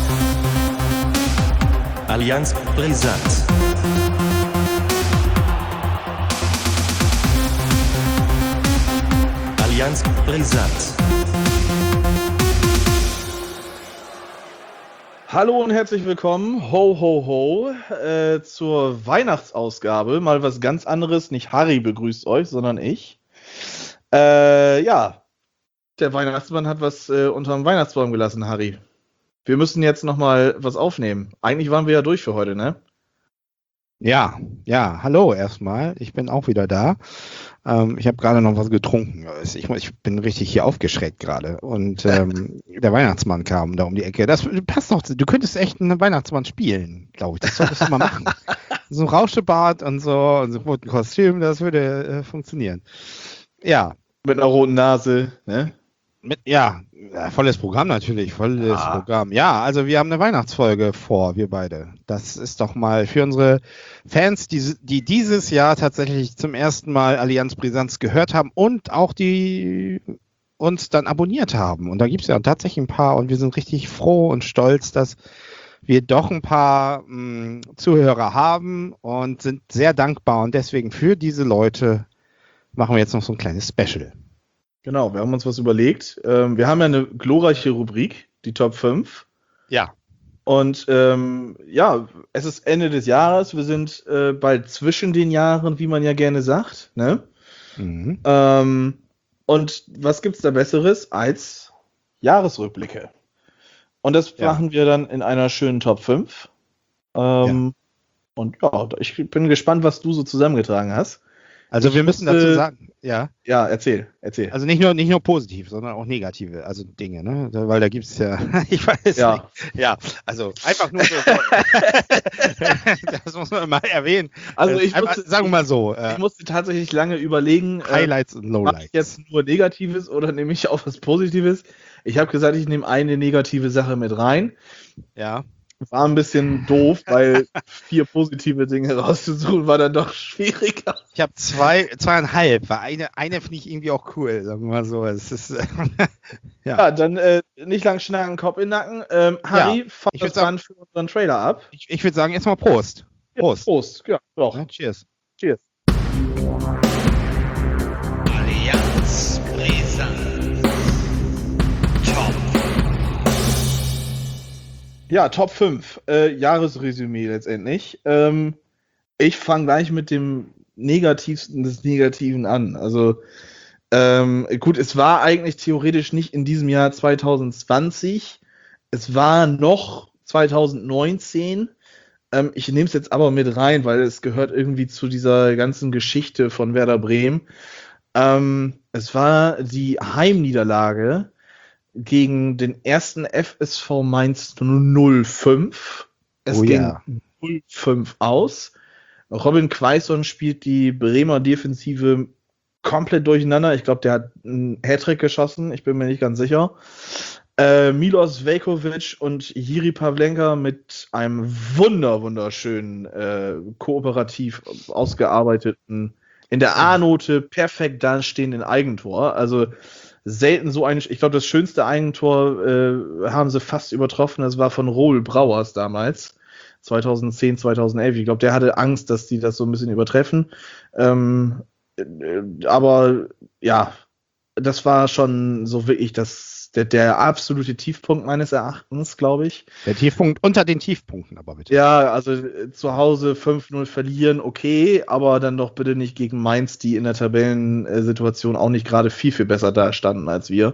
Allianz brisant. Allianz brisant. Hallo und herzlich willkommen, ho ho ho, zur Weihnachtsausgabe. Mal was ganz anderes, nicht Harry begrüßt euch, sondern ich. Ja, der Weihnachtsmann hat was unterm Weihnachtsbaum gelassen, Harry. Wir müssen jetzt nochmal was aufnehmen. Eigentlich waren wir ja durch für heute, ne? Ja, hallo erstmal. Ich bin auch wieder da. Ich habe gerade noch was getrunken. Ich bin richtig hier aufgeschreckt gerade. Und der Weihnachtsmann kam da um die Ecke. Das passt doch. Du könntest echt einen Weihnachtsmann spielen, glaube ich. Das solltest du mal machen. So ein Rauschebart und so ein roten Kostüm, das würde funktionieren. Ja. Mit einer roten Nase, ne? Volles Programm natürlich, Programm. Ja, also wir haben eine Weihnachtsfolge vor, wir beide. Das ist doch mal für unsere Fans, die dieses Jahr tatsächlich zum ersten Mal Allianz Brisanz gehört haben und auch die uns dann abonniert haben. Und da gibt es ja tatsächlich ein paar und wir sind richtig froh und stolz, dass wir doch ein paar Zuhörer haben und sind sehr dankbar. Und deswegen für diese Leute machen wir jetzt noch so ein kleines Special. Genau, wir haben uns was überlegt. Wir haben ja eine glorreiche Rubrik, die Top 5. Ja. Und es ist Ende des Jahres. Wir sind bald zwischen den Jahren, wie man ja gerne sagt. Ne? Mhm. Und was gibt's da Besseres als Jahresrückblicke? Und das machen wir dann in einer schönen Top 5. Und ja, ich bin gespannt, was du so zusammengetragen hast. Also wir müssen dazu sagen, ja. Ja, erzähl. Also nicht nur positiv, sondern auch negative, also Dinge, ne? Weil da gibt es ja, ich weiß nicht. Ja, also einfach nur so. Das muss man mal erwähnen. Also sagen wir mal so. Ich musste tatsächlich lange überlegen, Highlights und Lowlights. mache ich jetzt nur Negatives oder nehme ich auch was Positives? Ich habe gesagt, ich nehme eine negative Sache mit rein. Ja. War ein bisschen doof, weil 4 positive Dinge rauszusuchen war dann doch schwieriger. Ich habe 2,5, weil eine finde ich irgendwie auch cool, sagen wir mal so. Es ist, ja, dann nicht lang schnacken, Kopf in den Nacken. Harry, fang das Band für unseren Trailer ab. Ich würde sagen, erstmal Prost. Prost. Prost, ja, doch. Ja, cheers. Cheers. Allianz Brisanz. Top. Ja, Top 5. Jahresresümee letztendlich. Ich fange gleich mit dem Negativsten des Negativen an. Also, gut, es war eigentlich theoretisch nicht in diesem Jahr 2020. Es war noch 2019. Ich nehme es jetzt aber mit rein, weil es gehört irgendwie zu dieser ganzen Geschichte von Werder Bremen. Es war die Heimniederlage gegen den ersten FSV Mainz 05. Es ging 0-5 aus. Robin Quaison spielt die Bremer Defensive komplett durcheinander. Ich glaube, der hat einen Hattrick geschossen. Ich bin mir nicht ganz sicher. Milos Veljković und Jiri Pavlenka mit einem wunderschönen, kooperativ ausgearbeiteten, in der A-Note perfekt dastehenden Eigentor. Also selten so ein, ich glaube, das schönste Eigentor haben sie fast übertroffen. Das war von Roel Brauers damals, 2010, 2011. Ich glaube, der hatte Angst, dass die das so ein bisschen übertreffen. Aber ja, das war schon so wirklich der absolute Tiefpunkt meines Erachtens, glaube ich. Der Tiefpunkt unter den Tiefpunkten, aber bitte. Ja, also zu Hause 5-0 verlieren, okay, aber dann doch bitte nicht gegen Mainz, die in der Tabellensituation auch nicht gerade viel besser dastanden als wir.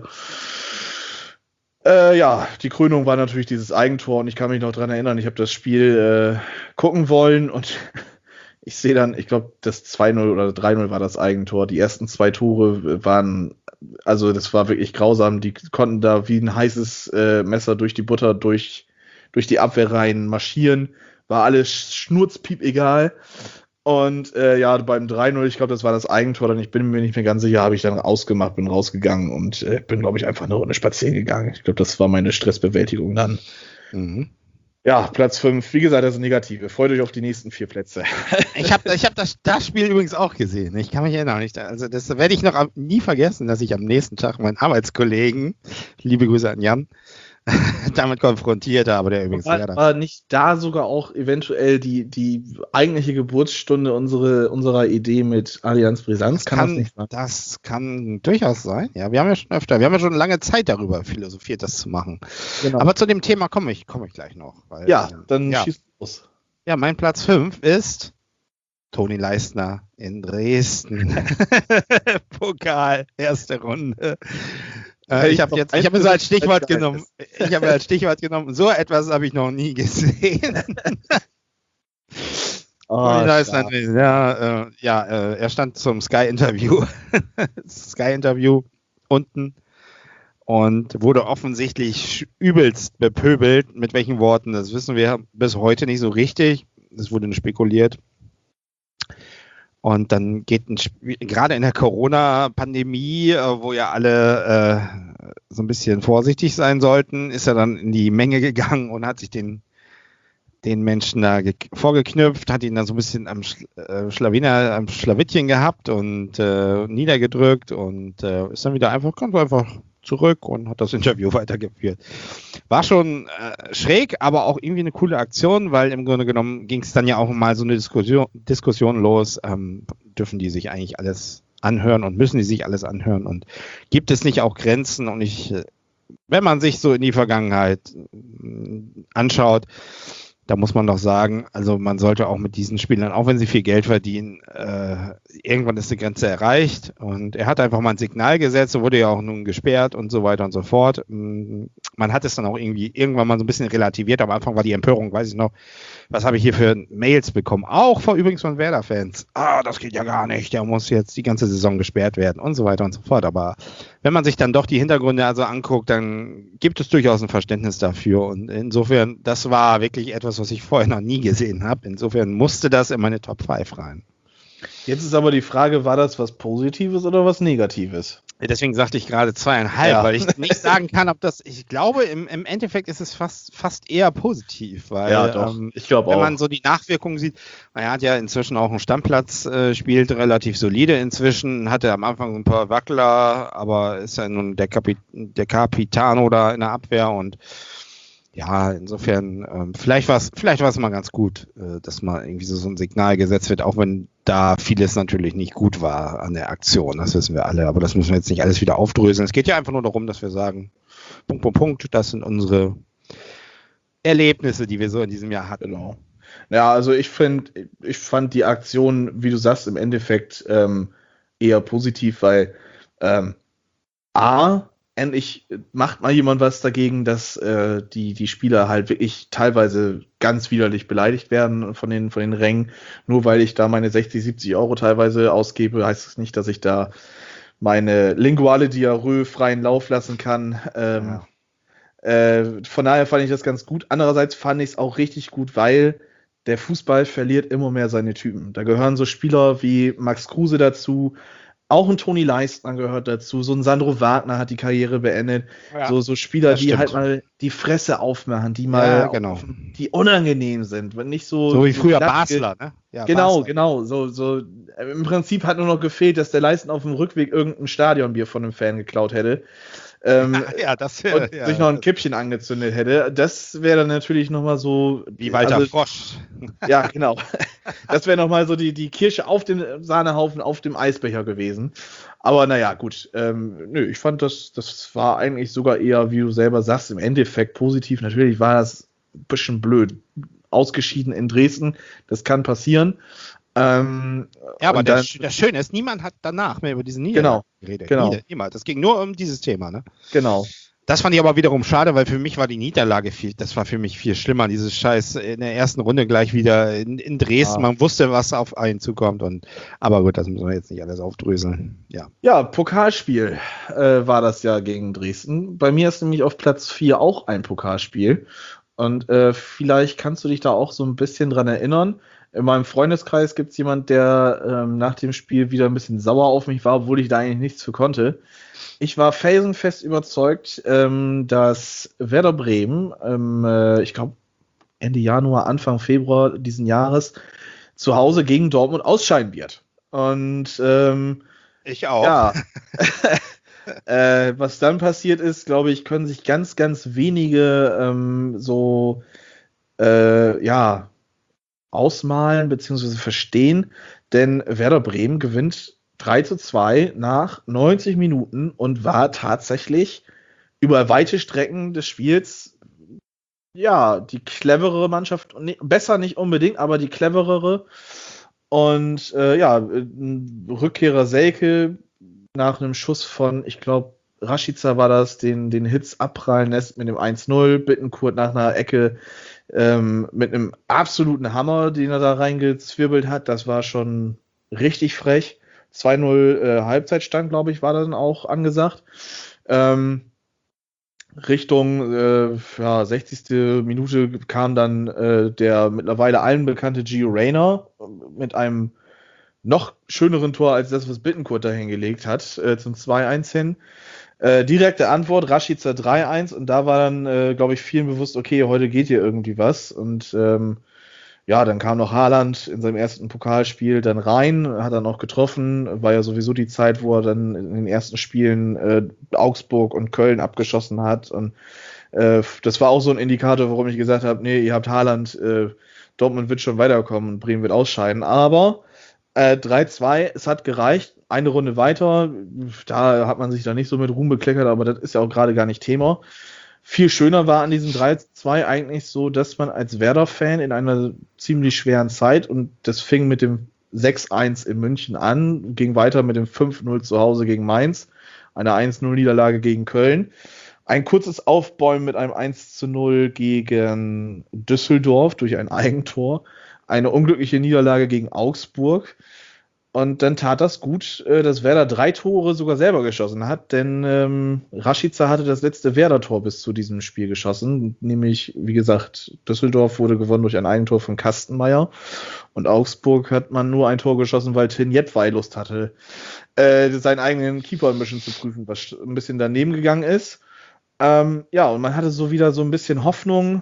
Die Krönung war natürlich dieses Eigentor und ich kann mich noch dran erinnern, ich habe das Spiel gucken wollen und ich sehe dann, ich glaube, das 2-0 oder 3-0 war das Eigentor. Die ersten 2 Tore waren, also das war wirklich grausam. Die konnten da wie ein heißes Messer durch die Butter, durch die Abwehr rein marschieren. War alles schnurzpiep egal. Und beim 3-0, ich glaube, das war das Eigentor, dann ich bin mir nicht mehr ganz sicher, habe ich dann ausgemacht, bin rausgegangen und bin, glaube ich, einfach eine Runde spazieren gegangen. Ich glaube, das war meine Stressbewältigung dann. Mhm. Ja, Platz 5. Wie gesagt, das ist negative. Freut euch auf die nächsten 4 Plätze. Ich hab das Spiel übrigens auch gesehen. Ich kann mich erinnern. Also das werde ich noch nie vergessen, dass ich am nächsten Tag meinen Arbeitskollegen, liebe Grüße an Jan, damit konfrontierte, aber der übrigens War nicht da sogar auch eventuell die eigentliche Geburtsstunde unserer Idee mit Allianz Brisanz? Kann das nicht sein? Das kann durchaus sein. Ja, wir haben ja schon lange Zeit darüber philosophiert, das zu machen. Genau. Aber zu dem Thema komme ich gleich noch. Weil, schieß los. Ja, mein Platz 5 ist Toni Leistner in Dresden. Pokal, erste Runde. Ich habe mir so als Stichwort genommen. Ich habe als Stichwort genommen, so etwas habe ich noch nie gesehen. Toni Leistner, er stand zum Sky-Interview. Sky-Interview unten und wurde offensichtlich übelst bepöbelt. Mit welchen Worten, das wissen wir bis heute nicht so richtig. Es wurde spekuliert. Und dann geht gerade in der Corona-Pandemie, wo ja alle so ein bisschen vorsichtig sein sollten, ist er dann in die Menge gegangen und hat sich den Menschen da vorgeknüpft, hat ihn dann so ein bisschen am Schlawittchen gehabt und niedergedrückt und ist dann wieder kommt einfach zurück und hat das Interview weitergeführt. War schon schräg, aber auch irgendwie eine coole Aktion, weil im Grunde genommen ging es dann ja auch mal so eine Diskussion los, dürfen die sich eigentlich alles anhören und müssen die sich alles anhören und gibt es nicht auch Grenzen und wenn man sich so in die Vergangenheit anschaut, da muss man doch sagen, also man sollte auch mit diesen Spielern, auch wenn sie viel Geld verdienen, irgendwann ist die Grenze erreicht und er hat einfach mal ein Signal gesetzt, so wurde ja auch nun gesperrt und so weiter und so fort. Man hat es dann auch irgendwann mal so ein bisschen relativiert, am Anfang war die Empörung, weiß ich noch, was habe ich hier für Mails bekommen, auch übrigens von Werder-Fans. Das geht ja gar nicht, der muss jetzt die ganze Saison gesperrt werden und so weiter und so fort, aber wenn man sich dann doch die Hintergründe also anguckt, dann gibt es durchaus ein Verständnis dafür und insofern, das war wirklich etwas, was ich vorher noch nie gesehen habe. Insofern musste das in meine Top 5 rein. Jetzt ist aber die Frage, war das was Positives oder was Negatives? Deswegen sagte ich gerade 2,5, weil ich nicht sagen kann, ob das, ich glaube, im Endeffekt ist es fast eher positiv, weil ich glaube auch. Wenn man so die Nachwirkungen sieht, er hat ja inzwischen auch einen Stammplatz, spielt relativ solide inzwischen, hatte am Anfang ein paar Wackler, aber ist ja nun der Capitano da in der Abwehr und ja, insofern, vielleicht war es mal ganz gut, dass mal irgendwie so ein Signal gesetzt wird, auch wenn da vieles natürlich nicht gut war an der Aktion, das wissen wir alle, aber das müssen wir jetzt nicht alles wieder aufdröseln. Es geht ja einfach nur darum, dass wir sagen, Punkt, das sind unsere Erlebnisse, die wir so in diesem Jahr hatten. Genau. Ja, also ich fand die Aktion, wie du sagst, im Endeffekt eher positiv, weil endlich macht mal jemand was dagegen, dass die Spieler halt wirklich teilweise ganz widerlich beleidigt werden von den Rängen. Nur weil ich da meine 60, 70 Euro teilweise ausgebe, heißt es nicht, dass ich da meine linguale Diarrhoe freien Lauf lassen kann. Von daher fand ich das ganz gut. Andererseits fand ich es auch richtig gut, weil der Fußball verliert immer mehr seine Typen. Da gehören so Spieler wie Max Kruse dazu, auch ein Toni Leistner gehört dazu, so ein Sandro Wagner hat die Karriere beendet, so Spieler, die halt mal die Fresse aufmachen, die mal die unangenehm sind, wenn nicht so wie früher Basler, ne? Ja, genau, Basler. genau, so im Prinzip hat nur noch gefehlt, dass der Leistner auf dem Rückweg irgendein Stadionbier von einem Fan geklaut hätte. Sich noch ein Kippchen angezündet hätte. Das wäre dann natürlich nochmal so... Wie Walter Frosch. Ja, genau. Das wäre nochmal so die Kirsche auf dem Sahnehaufen, auf dem Eisbecher gewesen. Aber naja, gut. Ich fand, das war eigentlich sogar eher, wie du selber sagst, im Endeffekt positiv. Natürlich war das ein bisschen blöd. Ausgeschieden in Dresden, das kann passieren. Aber das Schöne ist, niemand hat danach mehr über diesen Niederlage geredet. Genau. Niemand. Das ging nur um dieses Thema, ne? Genau. Das fand ich aber wiederum schade, weil für mich war die Niederlage das war für mich viel schlimmer. Dieses Scheiß in der ersten Runde gleich wieder in Dresden. Man wusste, was auf einen zukommt. Aber gut, das müssen wir jetzt nicht alles aufdröseln. Ja, Pokalspiel war das ja gegen Dresden. Bei mir ist nämlich auf Platz 4 auch ein Pokalspiel. Und vielleicht kannst du dich da auch so ein bisschen dran erinnern. In meinem Freundeskreis gibt es jemand, der nach dem Spiel wieder ein bisschen sauer auf mich war, obwohl ich da eigentlich nichts für konnte. Ich war felsenfest überzeugt, dass Werder Bremen, ich glaube Ende Januar, Anfang Februar diesen Jahres, zu Hause gegen Dortmund ausscheiden wird. Und ich auch. Ja. Was dann passiert ist, glaube ich, können sich ganz, ganz wenige ausmalen bzw. verstehen, denn Werder Bremen gewinnt 3:2 nach 90 Minuten und war tatsächlich über weite Strecken des Spiels die cleverere Mannschaft, besser nicht unbedingt, aber die cleverere. Und Rückkehrer Selke nach einem Schuss von, ich glaube, Rashica war das, den Hitz abprallen lässt mit dem 1:0, Bittencourt nach einer Ecke mit einem absoluten Hammer, den er da reingezwirbelt hat. Das war schon richtig frech. 2:0 Halbzeitstand, glaube ich, war dann auch angesagt. Richtung 60. Minute kam dann der mittlerweile allen bekannte Gio Reyna mit einem noch schöneren Tor als das, was Bittencourt da hingelegt hat, zum 2:1 hin. Direkte Antwort, Rashica 3:1 und da war dann, glaube ich, vielen bewusst, okay, heute geht hier irgendwie was und dann kam noch Haaland in seinem ersten Pokalspiel dann rein, hat dann auch getroffen, war ja sowieso die Zeit, wo er dann in den ersten Spielen Augsburg und Köln abgeschossen hat und das war auch so ein Indikator, warum ich gesagt habe, nee, ihr habt Haaland, Dortmund wird schon weiterkommen und Bremen wird ausscheiden, aber 3:2, es hat gereicht, eine Runde weiter, da hat man sich da nicht so mit Ruhm bekleckert, aber das ist ja auch gerade gar nicht Thema. Viel schöner war an diesem 3:2 eigentlich so, dass man als Werder-Fan in einer ziemlich schweren Zeit, und das fing mit dem 6:1 in München an, ging weiter mit dem 5:0 zu Hause gegen Mainz, einer 1:0-Niederlage gegen Köln, ein kurzes Aufbäumen mit einem 1:0 gegen Düsseldorf durch ein Eigentor, eine unglückliche Niederlage gegen Augsburg. Und dann tat das gut, dass Werder 3 Tore sogar selber geschossen hat, denn Rashica hatte das letzte Werder-Tor bis zu diesem Spiel geschossen, nämlich, wie gesagt, Düsseldorf wurde gewonnen durch ein Eigentor von Kastenmeier und Augsburg hat man nur ein Tor geschossen, weil Tin Jedwai Lust hatte, seinen eigenen Keeper ein bisschen zu prüfen, was ein bisschen daneben gegangen ist. Und man hatte so wieder so ein bisschen Hoffnung,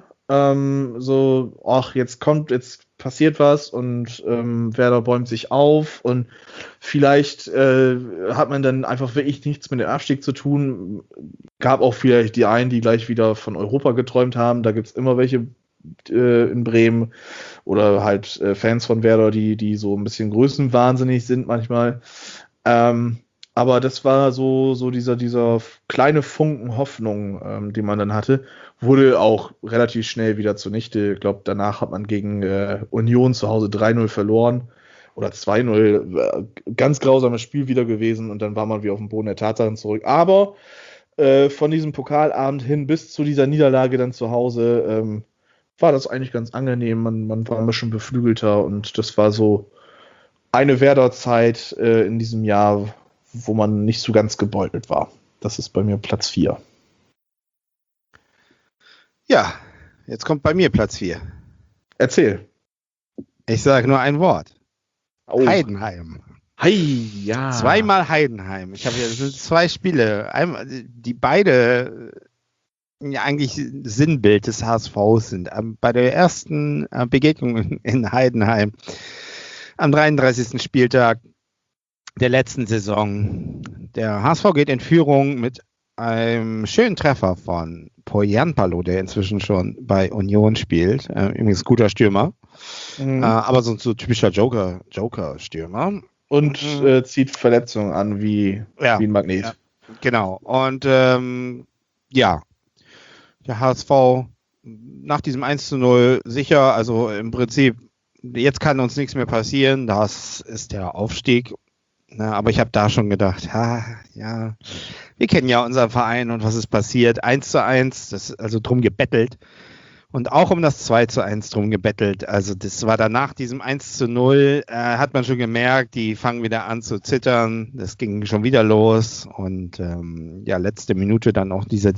jetzt passiert was und Werder bäumt sich auf und vielleicht hat man dann einfach wirklich nichts mit dem Abstieg zu tun. Gab auch vielleicht die einen, die gleich wieder von Europa geträumt haben. Da gibt es immer welche in Bremen oder halt Fans von Werder, die so ein bisschen größenwahnsinnig sind manchmal. Aber das war so dieser kleine Funken Hoffnung, den man dann hatte, wurde auch relativ schnell wieder zunichte. Ich glaube, danach hat man gegen Union zu Hause 3:0 verloren oder 2:0. Ganz grausames Spiel wieder gewesen und dann war man wieder auf dem Boden der Tatsachen zurück. Aber von diesem Pokalabend hin bis zu dieser Niederlage dann zu Hause war das eigentlich ganz angenehm. Man war ein bisschen beflügelter und das war so eine Werder-Zeit in diesem Jahr, wo man nicht so ganz gebeutelt war. Das ist bei mir Platz 4. Ja, jetzt kommt bei mir Platz 4. Erzähl. Ich sage nur ein Wort. Oh. Heidenheim. Ja. Zweimal Heidenheim. Das sind 2 Spiele, einmal, die beide eigentlich Sinnbild des HSVs sind. Bei der ersten Begegnung in Heidenheim am 33. Spieltag der letzten Saison. Der HSV geht in Führung mit einem schönen Treffer von Poyanpalo, der inzwischen schon bei Union spielt. Übrigens guter Stürmer. Aber so typischer Joker-Stürmer. Und zieht Verletzungen an wie ein Magnet. Ja, genau. Und der HSV nach diesem 1:0 sicher, also im Prinzip, jetzt kann uns nichts mehr passieren, das ist der Aufstieg. Na, aber ich habe da schon gedacht, wir kennen ja unseren Verein und was ist passiert, 1:1, das ist also drum gebettelt und auch um das 2:1 drum gebettelt, also das war danach diesem 1:0, hat man schon gemerkt, die fangen wieder an zu zittern, das ging schon wieder los und letzte Minute dann auch dieser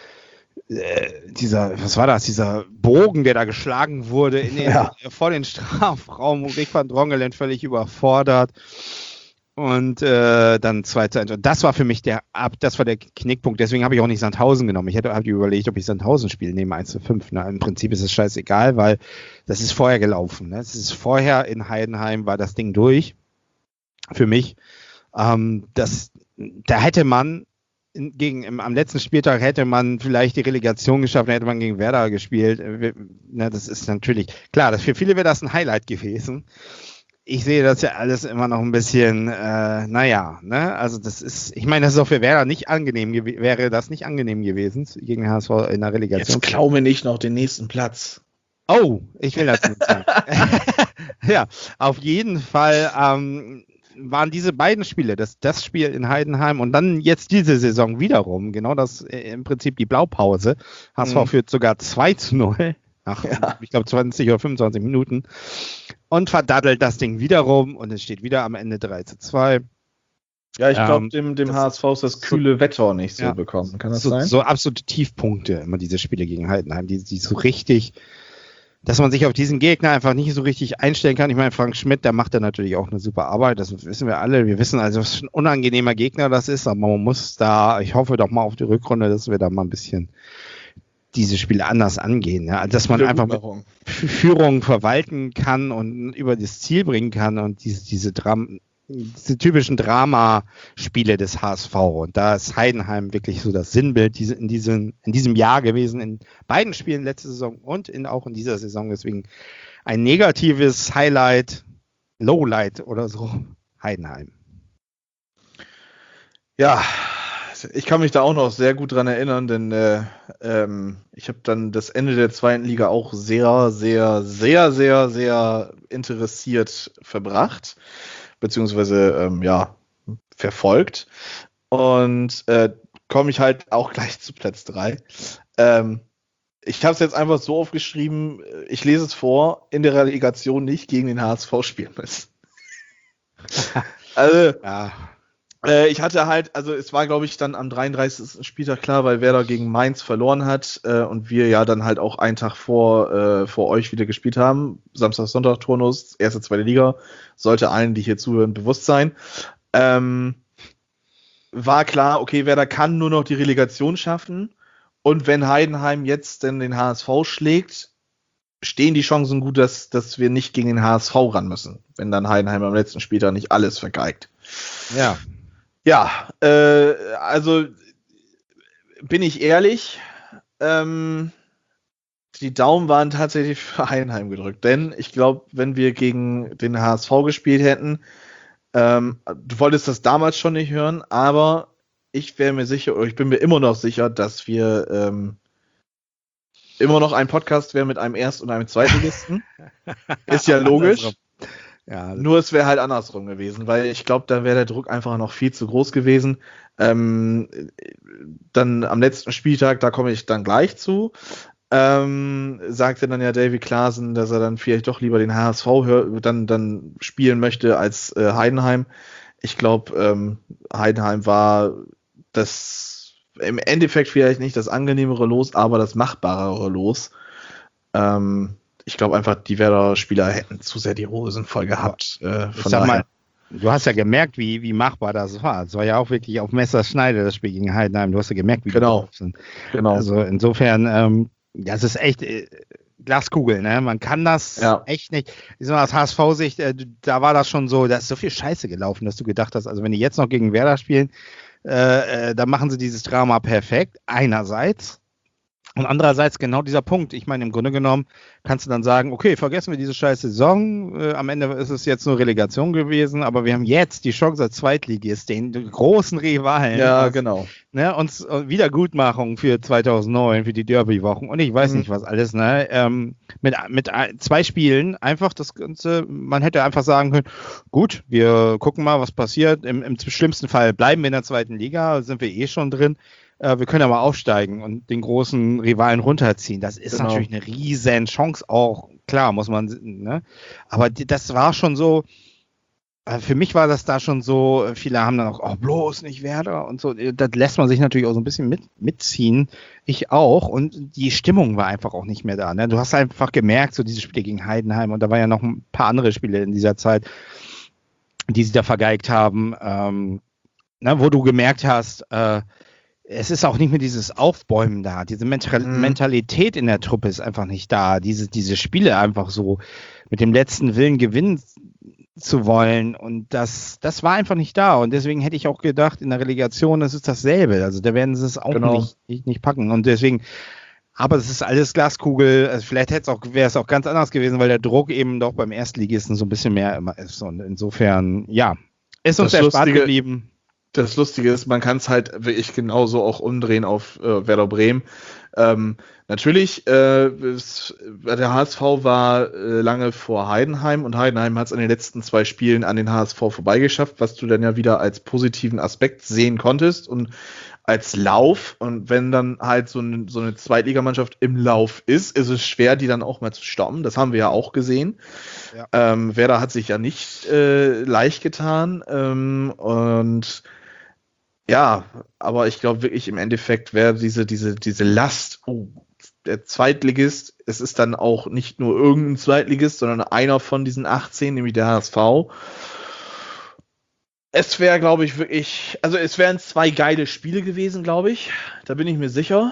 was war das, dieser Bogen, der da geschlagen wurde vor den Strafraum, Rick van Drongelen völlig überfordert. Und dann 2:1. Und das war für mich der Knickpunkt. Deswegen habe ich auch nicht Sandhausen genommen. Ich habe überlegt, ob ich Sandhausen spiele, nehme 1:5. Ne? Im Prinzip ist es scheißegal, weil das ist vorher gelaufen. Ne? Das ist vorher in Heidenheim, war das Ding durch. Für mich. Da hätte man am letzten Spieltag hätte man vielleicht die Relegation geschafft, dann hätte man gegen Werder gespielt. Das ist natürlich, klar, für viele wäre das ein Highlight gewesen. Ich sehe das ja alles immer noch ein bisschen, also das ist, ich meine, das ist auch für Werder nicht angenehm, wäre das nicht angenehm gewesen, gegen HSV in der Relegation. Jetzt klau mir nicht noch den nächsten Platz. Oh, ich will das nicht sagen. Ja, auf jeden Fall waren diese beiden Spiele, das Spiel in Heidenheim und dann jetzt diese Saison wiederum, genau das im Prinzip die Blaupause. HSV führt sogar 2-0 nach, ich glaube, 20 oder 25 Minuten und verdattelt das Ding wiederum und es steht wieder am Ende 3-2. Ja, ich glaube, dem HSV ist das kühle Wetter nicht so bekommen. Kann das sein? So absolute Tiefpunkte, immer diese Spiele gegen Heidenheim, die so richtig, dass man sich auf diesen Gegner einfach nicht so richtig einstellen kann. Ich meine, Frank Schmidt, der macht da natürlich auch eine super Arbeit, das wissen wir alle. Wir wissen also, was für ein unangenehmer Gegner das ist, aber man muss da, ich hoffe doch mal auf die Rückrunde, dass wir da mal ein bisschen diese Spiele anders angehen. Ja? Also, dass man einfach mit Führung verwalten kann und über das Ziel bringen kann und diese typischen Dramaspiele des HSV. Und da ist Heidenheim wirklich so das Sinnbild in diesem Jahr gewesen, in beiden Spielen letzte Saison und auch in dieser Saison. Deswegen ein negatives Highlight, Lowlight oder so, Heidenheim. Ja, ich kann mich da auch noch sehr gut dran erinnern, denn ich habe dann das Ende der zweiten Liga auch sehr, sehr, sehr, sehr, sehr interessiert verbracht. Beziehungsweise, verfolgt. Und komme ich halt auch gleich zu Platz 3. Ich habe es jetzt einfach so aufgeschrieben, ich lese es vor, in der Relegation nicht gegen den HSV spielen müssen. Also, ich hatte halt, also es war, glaube ich, dann am 33. Spieltag klar, weil Werder gegen Mainz verloren hat und wir ja dann halt auch einen Tag vor euch wieder gespielt haben. Samstag-Sonntag-Turnus, erste, zweite Liga. Sollte allen, die hier zuhören, bewusst sein. War klar, okay, Werder kann nur noch die Relegation schaffen. Und wenn Heidenheim jetzt denn den HSV schlägt, stehen die Chancen gut, dass wir nicht gegen den HSV ran müssen. Wenn dann Heidenheim am letzten Spieltag nicht alles vergeigt. Ja. Ja, also bin ich ehrlich, die Daumen waren tatsächlich für Heidenheim gedrückt, denn ich glaube, wenn wir gegen den HSV gespielt hätten, du wolltest das damals schon nicht hören, aber ich wäre mir sicher, oder ich bin mir immer noch sicher, dass wir immer noch ein Podcast wären mit einem Erst- und einem Zweitligisten. Ist ja logisch. Ja, nur es wäre halt andersrum gewesen, weil ich glaube, da wäre der Druck einfach noch viel zu groß gewesen. Dann am letzten Spieltag, da komme ich dann gleich zu, sagte dann ja Davy Klaasen, dass er dann vielleicht doch lieber den HSV dann spielen möchte als Heidenheim. Ich glaube, Heidenheim war das im Endeffekt vielleicht nicht das angenehmere Los, aber das machbarere Los. Ich glaube einfach, die Werder-Spieler hätten zu sehr die Hosen voll gehabt. Von daher. Du hast ja gemerkt, wie machbar das war. Es war ja auch wirklich auf Messerschneide, das Spiel gegen Heidenheim. Du hast ja gemerkt, wie die drauf sind. Genau. Also insofern, das ist echt Glaskugel, ne? Man kann das echt nicht. Aus HSV-Sicht, da war das schon so, da ist so viel Scheiße gelaufen, dass du gedacht hast, also wenn die jetzt noch gegen Werder spielen, dann machen sie dieses Drama perfekt, einerseits. Und andererseits genau dieser Punkt. Ich meine, im Grunde genommen kannst du dann sagen, okay, vergessen wir diese scheiß Saison. Am Ende ist es jetzt nur Relegation gewesen, aber wir haben jetzt die Chance als Zweitligist, den großen Rivalen, uns Wiedergutmachung für 2009, für die Derby-Wochen und ich weiß nicht was alles. Ne? Mit 2 Spielen einfach das Ganze, man hätte einfach sagen können, gut, wir gucken mal, was passiert. Im schlimmsten Fall bleiben wir in der zweiten Liga, sind wir eh schon drin. Wir können aber aufsteigen und den großen Rivalen runterziehen. Das ist natürlich eine riesen Chance auch. Klar, muss man, ne? Aber das war schon so, für mich war das da schon so, viele haben dann auch, bloß nicht Werder und so. Das lässt man sich natürlich auch so ein bisschen mitziehen. Ich auch. Und die Stimmung war einfach auch nicht mehr da. Ne? Du hast einfach gemerkt, so diese Spiele gegen Heidenheim und da war ja noch ein paar andere Spiele in dieser Zeit, die sie da vergeigt haben, wo du gemerkt hast, es ist auch nicht mehr dieses Aufbäumen da. Diese Mentalität in der Truppe ist einfach nicht da. Diese Spiele einfach so mit dem letzten Willen gewinnen zu wollen. Und das war einfach nicht da. Und deswegen hätte ich auch gedacht, in der Relegation, das ist dasselbe. Also da werden sie es auch nicht packen. Und deswegen, aber es ist alles Glaskugel. Also vielleicht wäre es auch ganz anders gewesen, weil der Druck eben doch beim Erstligisten so ein bisschen mehr immer ist. Und insofern, ja, ist uns erspart geblieben. Das Lustige ist, man kann es halt wirklich genauso auch umdrehen auf Werder Bremen. Natürlich, der HSV war lange vor Heidenheim und Heidenheim hat es in den letzten 2 Spielen an den HSV vorbeigeschafft, was du dann ja wieder als positiven Aspekt sehen konntest und als Lauf. Und wenn dann halt so eine Zweitligamannschaft im Lauf ist es schwer, die dann auch mal zu stoppen. Das haben wir ja auch gesehen. Ja. Werder hat sich ja nicht leicht getan und ja, aber ich glaube wirklich im Endeffekt wäre diese Last, der Zweitligist, es ist dann auch nicht nur irgendein Zweitligist, sondern einer von diesen 18, nämlich der HSV. Es wäre, glaube ich, wirklich, also es wären 2 geile Spiele gewesen, glaube ich. Da bin ich mir sicher.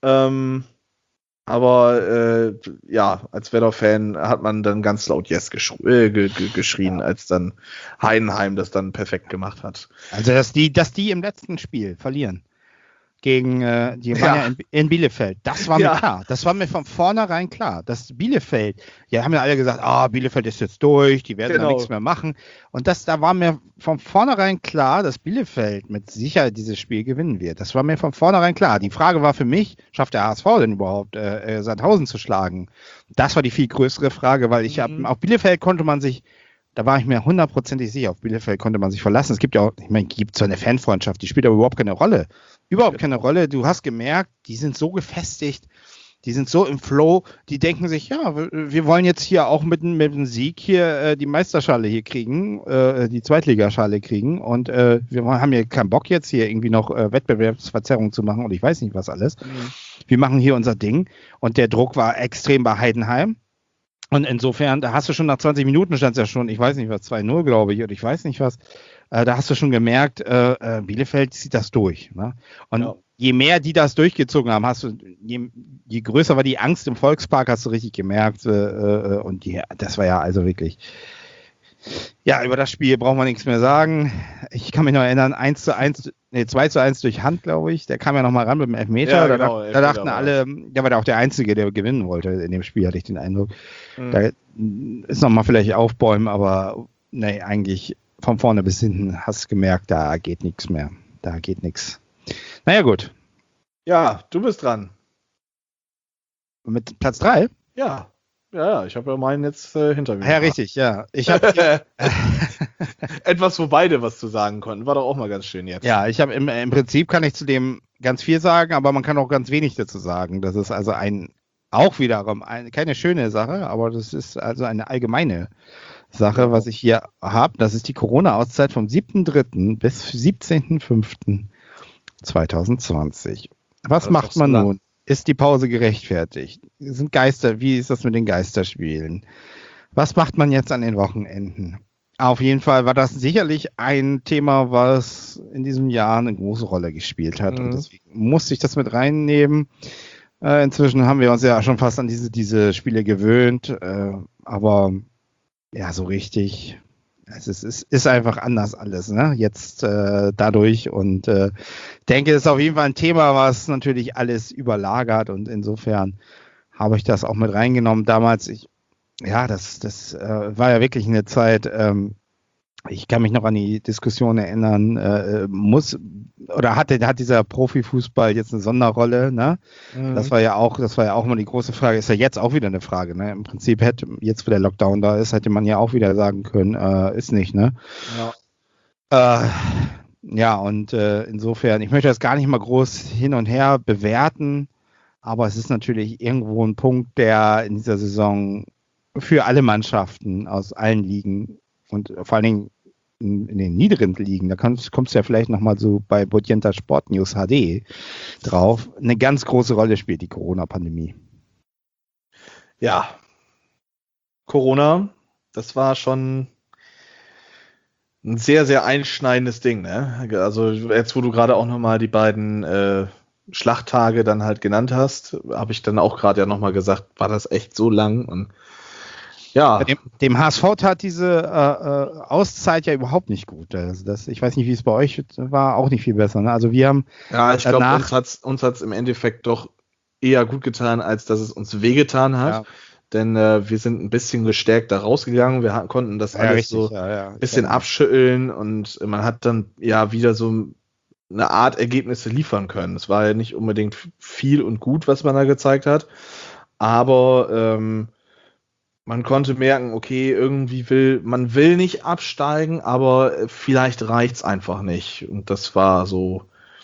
Aber ja, als Werder-Fan hat man dann ganz laut Yes geschrien, als dann Heidenheim das dann perfekt gemacht hat. Also, dass die im letzten Spiel verlieren gegen die waren ja in Bielefeld. Das war mir klar. Das war mir von vornherein klar. Dass Bielefeld, haben ja alle gesagt, Bielefeld ist jetzt durch, die werden da nichts mehr machen. Und da war mir von vornherein klar, dass Bielefeld mit Sicherheit dieses Spiel gewinnen wird. Das war mir von vornherein klar. Die Frage war für mich, schafft der HSV denn überhaupt, Sandhausen zu schlagen? Das war die viel größere Frage, weil auf Bielefeld konnte man sich, da war ich mir 100% sicher, auf Bielefeld konnte man sich verlassen. Es gibt ja auch, gibt so eine Fanfreundschaft, die spielt aber überhaupt keine Rolle. Überhaupt keine Rolle. Du hast gemerkt, die sind so gefestigt, die sind so im Flow, die denken sich, wir wollen jetzt hier auch mit dem Sieg hier die Meisterschale hier kriegen, die Zweitligaschale kriegen und wir haben hier keinen Bock jetzt hier irgendwie noch Wettbewerbsverzerrung zu machen und ich weiß nicht was alles. Wir machen hier unser Ding und der Druck war extrem bei Heidenheim. Und insofern, da hast du schon nach 20 Minuten stand es ja schon, ich weiß nicht was, 2-0 glaube ich, oder ich weiß nicht was, da hast du schon gemerkt, Bielefeld zieht das durch. Ne? Und je mehr die das durchgezogen haben, je größer war die Angst im Volkspark, hast du richtig gemerkt. Und das war ja also wirklich, über das Spiel braucht man nichts mehr sagen. Ich kann mich noch erinnern, 2-1 durch Hand, glaube ich. Der kam ja noch mal ran mit dem Elfmeter. Ja, genau, da dachten alle, der war ja auch der Einzige, der gewinnen wollte in dem Spiel, hatte ich den Eindruck. Da ist noch mal vielleicht aufbäumen, aber eigentlich von vorne bis hinten hast du gemerkt, da geht nichts mehr. Da geht nichts. Naja, gut. Ja, du bist dran. Mit Platz 3? Ja, ich habe ja meinen jetzt hinter mir. Ja, richtig, ja. Ich habe etwas, wo beide was zu sagen konnten. War doch auch mal ganz schön jetzt. Ja, ich habe im Prinzip kann ich zu dem ganz viel sagen, aber man kann auch ganz wenig dazu sagen. Das ist also auch wiederum keine schöne Sache, aber das ist also eine allgemeine Sache, was ich hier habe. Das ist die Corona-Auszeit vom 7.3. bis 17.5.2020. Was macht man nun? Ist die Pause gerechtfertigt? Wie ist das mit den Geisterspielen? Was macht man jetzt an den Wochenenden? Auf jeden Fall war das sicherlich ein Thema, was in diesem Jahr eine große Rolle gespielt hat. Und deswegen musste ich das mit reinnehmen. Inzwischen haben wir uns ja schon fast an diese Spiele gewöhnt. Aber ja, so richtig. Es ist einfach anders alles, ne? Jetzt dadurch und denke, es ist auf jeden Fall ein Thema, was natürlich alles überlagert und insofern habe ich das auch mit reingenommen. Damals, das war ja wirklich eine Zeit, ich kann mich noch an die Diskussion erinnern, hat dieser Profifußball jetzt eine Sonderrolle, ne? Das war ja auch mal die große Frage, ist ja jetzt auch wieder eine Frage, ne? Im Prinzip jetzt, wo der Lockdown da ist, hätte man ja auch wieder sagen können, ist nicht, ne? Und insofern, ich möchte das gar nicht mal groß hin und her bewerten, aber es ist natürlich irgendwo ein Punkt, der in dieser Saison für alle Mannschaften aus allen Ligen und vor allen Dingen in den niederen Ligen, da kommst du ja vielleicht nochmal so bei Bodienta Sport News HD drauf, eine ganz große Rolle spielt die Corona-Pandemie. Ja, Corona, das war schon ein sehr, sehr einschneidendes Ding, ne? Also jetzt, wo du gerade auch nochmal die beiden Schlachttage dann halt genannt hast, habe ich dann auch gerade ja nochmal gesagt, war das echt so lang? Und Ja, Dem HSV tat diese Auszeit ja überhaupt nicht gut. Ich weiß nicht, wie es bei euch war, auch nicht viel besser. Ne? Also wir haben ja, ich glaube, danach- uns hat's im Endeffekt doch eher gut getan, als dass es uns wehgetan hat. Ja. Denn wir sind ein bisschen gestärkt da rausgegangen. Wir konnten das alles so ein bisschen abschütteln und man hat dann ja wieder so eine Art Ergebnisse liefern können. Es war ja nicht unbedingt viel und gut, was man da gezeigt hat, aber man konnte merken, okay, man will nicht absteigen, aber vielleicht reicht's einfach nicht. Und das war so,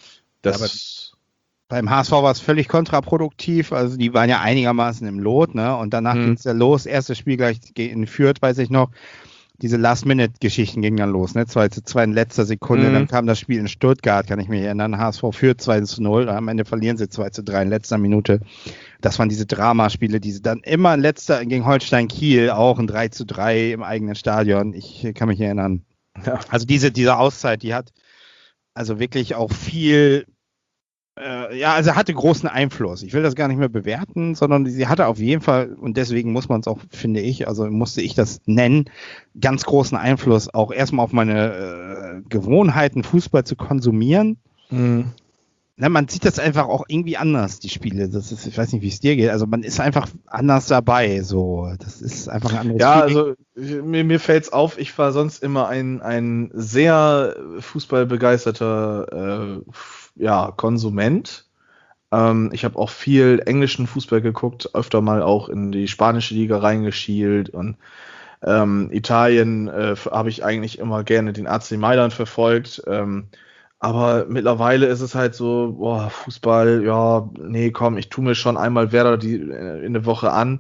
Beim HSV war es völlig kontraproduktiv. Also die waren ja einigermaßen im Lot, ne? Und danach ging es ja los. Erstes Spiel gleich in Fürth, weiß ich noch. Diese Last-Minute-Geschichten gingen dann los, ne? 2:2 in letzter Sekunde. Dann kam das Spiel in Stuttgart, kann ich mich erinnern. HSV führt 2:0. Am Ende verlieren sie 2:3 in letzter Minute. Das waren diese Dramaspiele, diese dann immer in letzter gegen Holstein Kiel, auch ein 3:3 im eigenen Stadion. Ich kann mich erinnern. Ja. Also diese Auszeit, die hat also wirklich auch viel, also hatte großen Einfluss. Ich will das gar nicht mehr bewerten, sondern sie hatte auf jeden Fall, und deswegen muss man es auch, finde ich, also musste ich das nennen, ganz großen Einfluss auch erstmal auf meine Gewohnheiten, Fußball zu konsumieren. Na, man sieht das einfach auch irgendwie anders, die Spiele. Ich weiß nicht, wie es dir geht. Also man ist einfach anders dabei. So, das ist einfach ein anderes Feeling. Also mir fällt's auf, ich war sonst immer ein sehr fußballbegeisterter Konsument. Ich habe auch viel englischen Fußball geguckt, öfter mal auch in die spanische Liga reingeschielt und Italien habe ich eigentlich immer gerne den AC Mailand verfolgt. Aber mittlerweile ist es halt so, Fußball, ja, nee, komm, ich tue mir schon einmal Werder in der Woche an.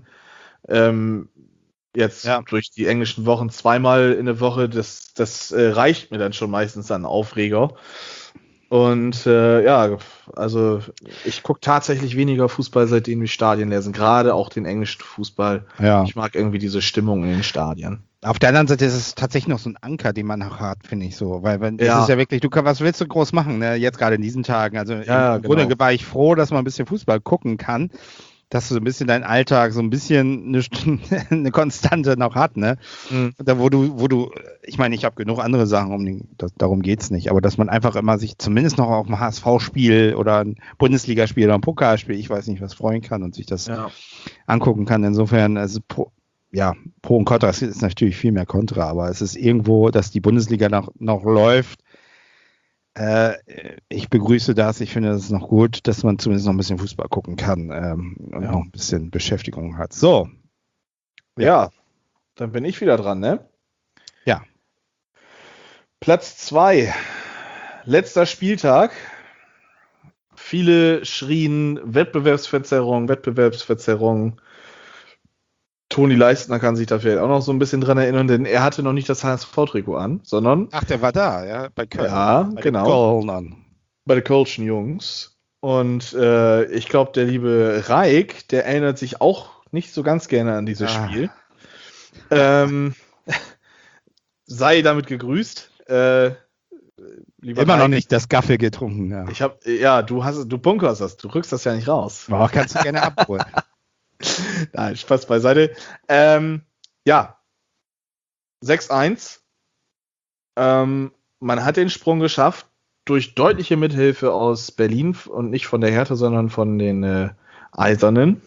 Durch die englischen Wochen zweimal in der Woche, das reicht mir dann schon meistens an Aufreger. Und also ich gucke tatsächlich weniger Fußball, seitdem die Stadien leer sind, gerade auch den englischen Fußball. Ja. Ich mag irgendwie diese Stimmung in den Stadien. Auf der anderen Seite ist es tatsächlich noch so ein Anker, den man noch hat, finde ich so. Weil das ist ja wirklich, was willst du groß machen, ne? Jetzt gerade in diesen Tagen. Also im Grunde war ich froh, dass man ein bisschen Fußball gucken kann, dass du so ein bisschen deinen Alltag so ein bisschen eine Konstante noch hat, ne? Da wo du, ich meine, ich habe genug andere Sachen, darum geht's nicht, aber dass man einfach immer sich zumindest noch auf ein HSV-Spiel oder ein Bundesligaspiel oder ein Pokalspiel, ich weiß nicht, was freuen kann und sich das angucken kann. Insofern, also Pro und Contra, es ist natürlich viel mehr Contra, aber es ist irgendwo, dass die Bundesliga noch läuft. Ich begrüße das, ich finde, das ist noch gut, dass man zumindest noch ein bisschen Fußball gucken kann und noch ein bisschen Beschäftigung hat. So. Ja, dann bin ich wieder dran, ne? Ja. Platz 2. Letzter Spieltag. Viele schrien Wettbewerbsverzerrung. Toni Leistner kann sich da vielleicht auch noch so ein bisschen dran erinnern, denn er hatte noch nicht das HSV-Trikot an, sondern... Ach, der war da, ja, bei Köln. Ja, bei genau. Den bei den Kölschen Jungs. Und ich glaube, der liebe Raik, der erinnert sich auch nicht so ganz gerne an dieses Spiel. Sei damit gegrüßt. Immer Raik, noch nicht das Gaffel getrunken. Ja. Du bunkerst das, du rückst das ja nicht raus. Aber kannst du gerne abholen. Nein, Spaß beiseite. 6:1. Man hat den Sprung geschafft durch deutliche Mithilfe aus Berlin und nicht von der Hertha, sondern von den Eisernen.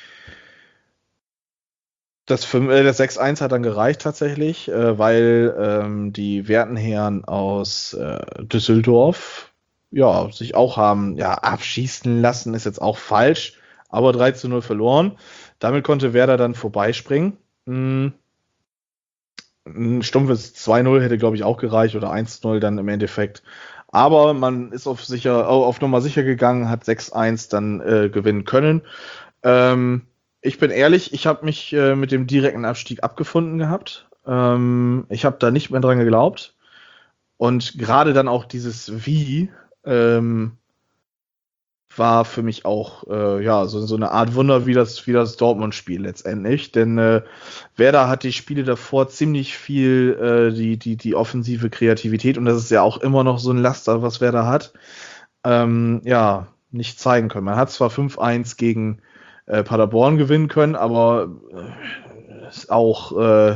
Das 6:1 hat dann gereicht tatsächlich, weil die werten Herren aus Düsseldorf sich auch haben abschießen lassen, ist jetzt auch falsch. Aber 3:0 verloren. Damit konnte Werder dann vorbeispringen. Ein stumpfes 2:0 hätte, glaube ich, auch gereicht oder 1:0 dann im Endeffekt. Aber man ist auf Nummer sicher gegangen, hat 6:1 dann gewinnen können. Ich bin ehrlich, ich habe mich mit dem direkten Abstieg abgefunden gehabt. Ich habe da nicht mehr dran geglaubt. Und gerade dann auch dieses Wie war für mich auch so eine Art Wunder wie das Dortmund-Spiel letztendlich, denn Werder hat die Spiele davor ziemlich viel die offensive Kreativität, und das ist ja auch immer noch so ein Laster, was Werder hat, nicht zeigen können. Man hat zwar 5:1 gegen Paderborn gewinnen können, aber ist auch,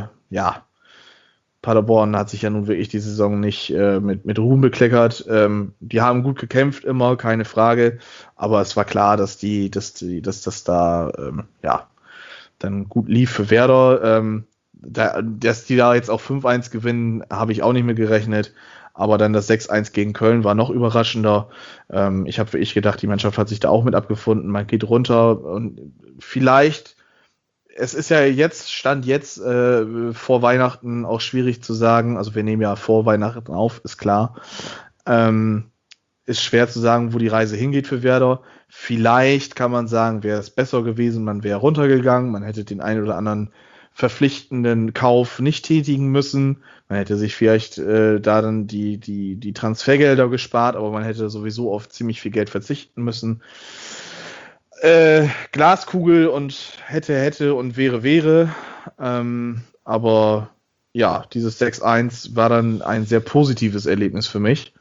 Paderborn hat sich ja nun wirklich die Saison nicht mit Ruhm bekleckert. Die haben gut gekämpft immer, keine Frage. Aber es war klar, dass das da dann gut lief für Werder. Dass die da jetzt auch 5-1 gewinnen, habe ich auch nicht mehr gerechnet. Aber dann das 6-1 gegen Köln war noch überraschender. Ich habe wirklich gedacht, die Mannschaft hat sich da auch mit abgefunden. Man geht runter und vielleicht, es ist ja Stand jetzt vor Weihnachten auch schwierig zu sagen. Also wir nehmen ja vor Weihnachten auf, ist klar. Ist schwer zu sagen, wo die Reise hingeht für Werder. Vielleicht kann man sagen, wäre es besser gewesen, man wäre runtergegangen, man hätte den einen oder anderen verpflichtenden Kauf nicht tätigen müssen. Man hätte sich vielleicht da dann die Transfergelder gespart, aber man hätte sowieso auf ziemlich viel Geld verzichten müssen. Glaskugel und hätte und wäre. Aber ja, dieses 6-1 war dann ein sehr positives Erlebnis für mich.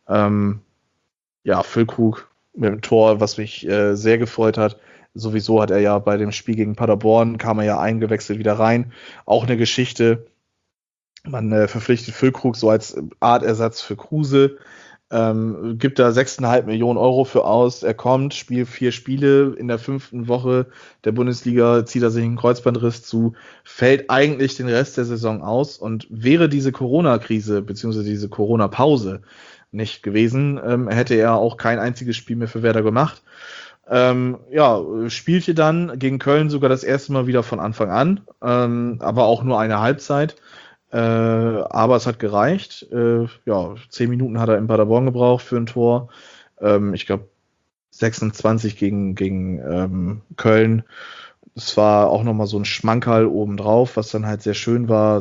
Füllkrug mit dem Tor, was mich sehr gefreut hat. Sowieso hat er ja bei dem Spiel gegen Paderborn, kam er ja eingewechselt wieder rein. Auch eine Geschichte. Man verpflichtet Füllkrug so als Art Ersatz für Kruse. Gibt da 6,5 Millionen Euro für aus. Er kommt, spielt 4 Spiele. In der 5. Woche der Bundesliga zieht er sich einen Kreuzbandriss zu, fällt eigentlich den Rest der Saison aus. Und wäre diese Corona-Krise bzw. diese Corona-Pause nicht gewesen, hätte er auch kein einziges Spiel mehr für Werder gemacht. Spielte dann gegen Köln sogar das erste Mal wieder von Anfang an, aber auch nur eine Halbzeit. Aber es hat gereicht. 10 Minuten hat er in Paderborn gebraucht für ein Tor. Ich glaube 26 gegen Köln. Es war auch nochmal so ein Schmankerl obendrauf, was dann halt sehr schön war.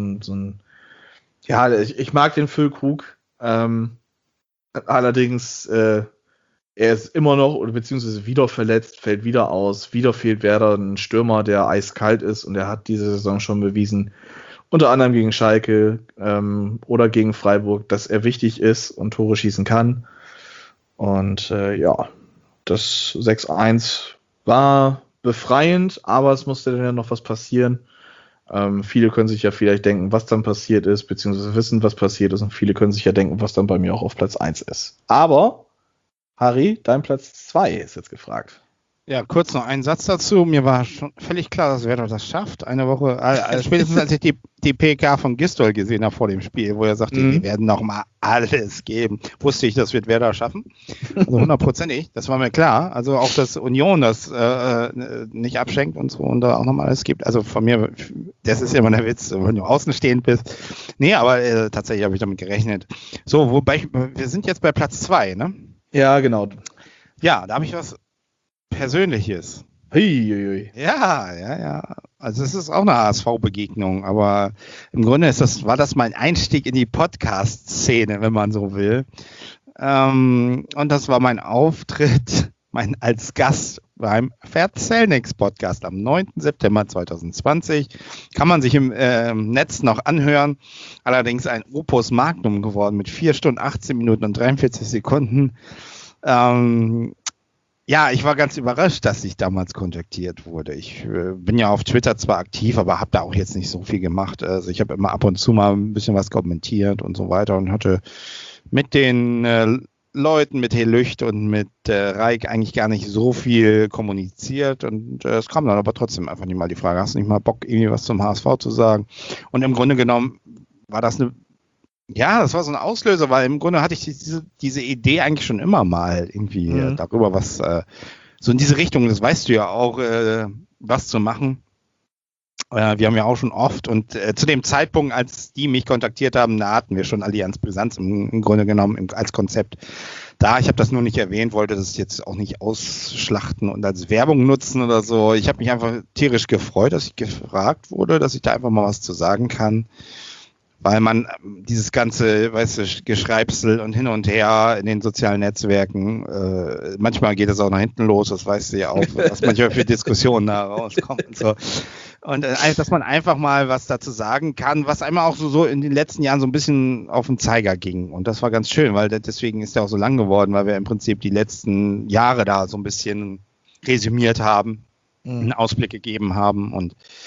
Ich mag den Füllkrug. Allerdings er ist immer noch oder beziehungsweise wieder verletzt, fällt wieder aus. Wieder fehlt Werder ein Stürmer, der eiskalt ist, und er hat diese Saison schon bewiesen, unter anderem gegen Schalke oder gegen Freiburg, dass er wichtig ist und Tore schießen kann. Und das 6-1 war befreiend, aber es musste dann ja noch was passieren. Viele können sich ja vielleicht denken, was dann passiert ist, beziehungsweise wissen, was passiert ist, und viele können sich ja denken, was dann bei mir auch auf Platz 1 ist. Aber Harry, dein Platz 2 ist jetzt gefragt. Ja, kurz noch einen Satz dazu. Mir war schon völlig klar, dass Werder das schafft. Eine Woche, spätestens als ich die PK von Gistol gesehen habe vor dem Spiel, wo er sagte, wir werden noch mal alles geben, wusste ich, das wird Werder schaffen. Also 100%ig, das war mir klar. Also auch, dass Union das nicht abschenkt und so und da auch noch mal alles gibt. Also von mir, das ist immer der Witz, wenn du außenstehend bist. Nee, aber tatsächlich habe ich damit gerechnet. So, wobei, wir sind jetzt bei Platz 2, ne? Ja, genau. Ja, da habe ich was Persönliches. Hui. Ja. Also es ist auch eine HSV-Begegnung, aber im Grunde war das mein Einstieg in die Podcast-Szene, wenn man so will. Und das war mein Auftritt als Gast beim Verzellnix-Podcast am 9. September 2020. Kann man sich im Netz noch anhören. Allerdings ein Opus Magnum geworden mit 4 Stunden, 18 Minuten und 43 Sekunden. Ich war ganz überrascht, dass ich damals kontaktiert wurde. Ich bin ja auf Twitter zwar aktiv, aber habe da auch jetzt nicht so viel gemacht. Also ich habe immer ab und zu mal ein bisschen was kommentiert und so weiter und hatte mit den Leuten, mit Helücht und mit Reik eigentlich gar nicht so viel kommuniziert, und es kam dann aber trotzdem einfach nicht mal die Frage, hast du nicht mal Bock, irgendwie was zum HSV zu sagen? Und im Grunde genommen war das das war so ein Auslöser, weil im Grunde hatte ich diese Idee eigentlich schon immer mal irgendwie darüber, was so in diese Richtung, das weißt du ja auch, was zu machen. Wir haben ja auch schon oft, und zu dem Zeitpunkt, als die mich kontaktiert haben, da hatten wir schon Allianz Brisanz im Grunde genommen als Konzept da. Ich habe das nur nicht erwähnt, wollte das jetzt auch nicht ausschlachten und als Werbung nutzen oder so. Ich habe mich einfach tierisch gefreut, dass ich gefragt wurde, dass ich da einfach mal was zu sagen kann. Weil man dieses ganze, Geschreibsel und hin und her in den sozialen Netzwerken, manchmal geht es auch nach hinten los, das weißt du ja auch, was manchmal für Diskussionen da rauskommt und so. Und dass man einfach mal was dazu sagen kann, was einmal auch so in den letzten Jahren so ein bisschen auf den Zeiger ging. Und das war ganz schön, weil deswegen ist der auch so lang geworden, weil wir im Prinzip die letzten Jahre da so ein bisschen resümiert haben, einen Ausblick gegeben haben, und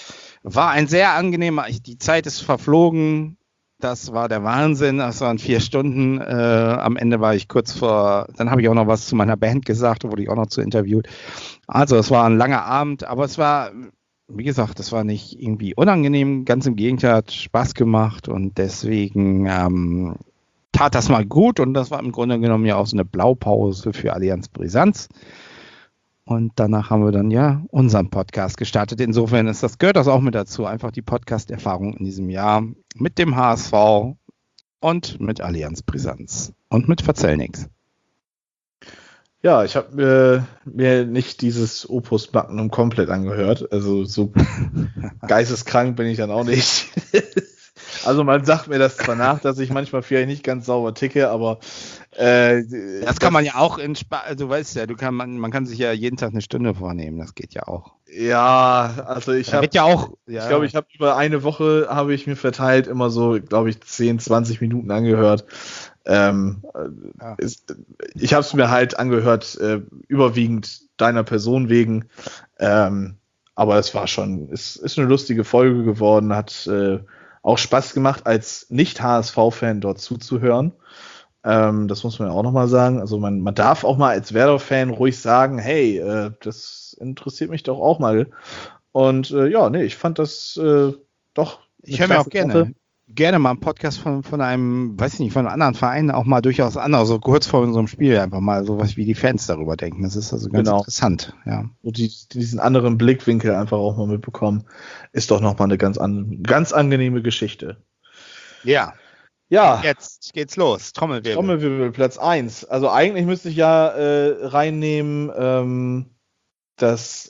War ein sehr angenehmer, die Zeit ist verflogen. Das war der Wahnsinn. Das waren 4 Stunden. Am Ende war ich kurz vor, dann habe ich auch noch was zu meiner Band gesagt, da wurde ich auch noch zu interviewt. Also es war ein langer Abend, aber es war, wie gesagt, das war nicht irgendwie unangenehm. Ganz im Gegenteil, hat Spaß gemacht und deswegen tat das mal gut und das war im Grunde genommen ja auch so eine Blaupause für Allianz Brisanz. Und danach haben wir dann ja unseren Podcast gestartet. Insofern gehört das auch mit dazu. Einfach die Podcast-Erfahrung in diesem Jahr mit dem HSV und mit Allianz Brisanz und mit Verzell nix. Ja, ich habe mir nicht dieses Opus Magnum komplett angehört. Also so geisteskrank bin ich dann auch nicht. Also man sagt mir das zwar nach, dass ich manchmal vielleicht nicht ganz sauber ticke, aber das kann man ja auch du weißt ja, man kann sich ja jeden Tag eine Stunde vornehmen, das geht ja auch. Ja, also ich habe ich glaube, ich habe über eine Woche habe ich mir verteilt immer so, glaube ich, 10, 20 Minuten angehört. Ich habe es mir halt angehört, überwiegend deiner Person wegen. Aber es war schon, ist eine lustige Folge geworden, hat auch Spaß gemacht, als Nicht-HSV-Fan dort zuzuhören. Das muss man ja auch nochmal sagen. Also man darf auch mal als Werder-Fan ruhig sagen, hey, das interessiert mich doch auch mal. Und ich fand das doch. Ich höre mir auch gerne mal einen Podcast von einem, weiß ich nicht, von einem anderen Verein auch mal durchaus an, also kurz vor unserem Spiel einfach mal sowas wie die Fans darüber denken. Das ist also ganz interessant, ja. Und diesen anderen Blickwinkel einfach auch mal mitbekommen, ist doch nochmal eine ganz angenehme Geschichte. Ja. Ja. Jetzt geht's los. Trommelwirbel, Platz 1. Also eigentlich müsste ich ja reinnehmen, dass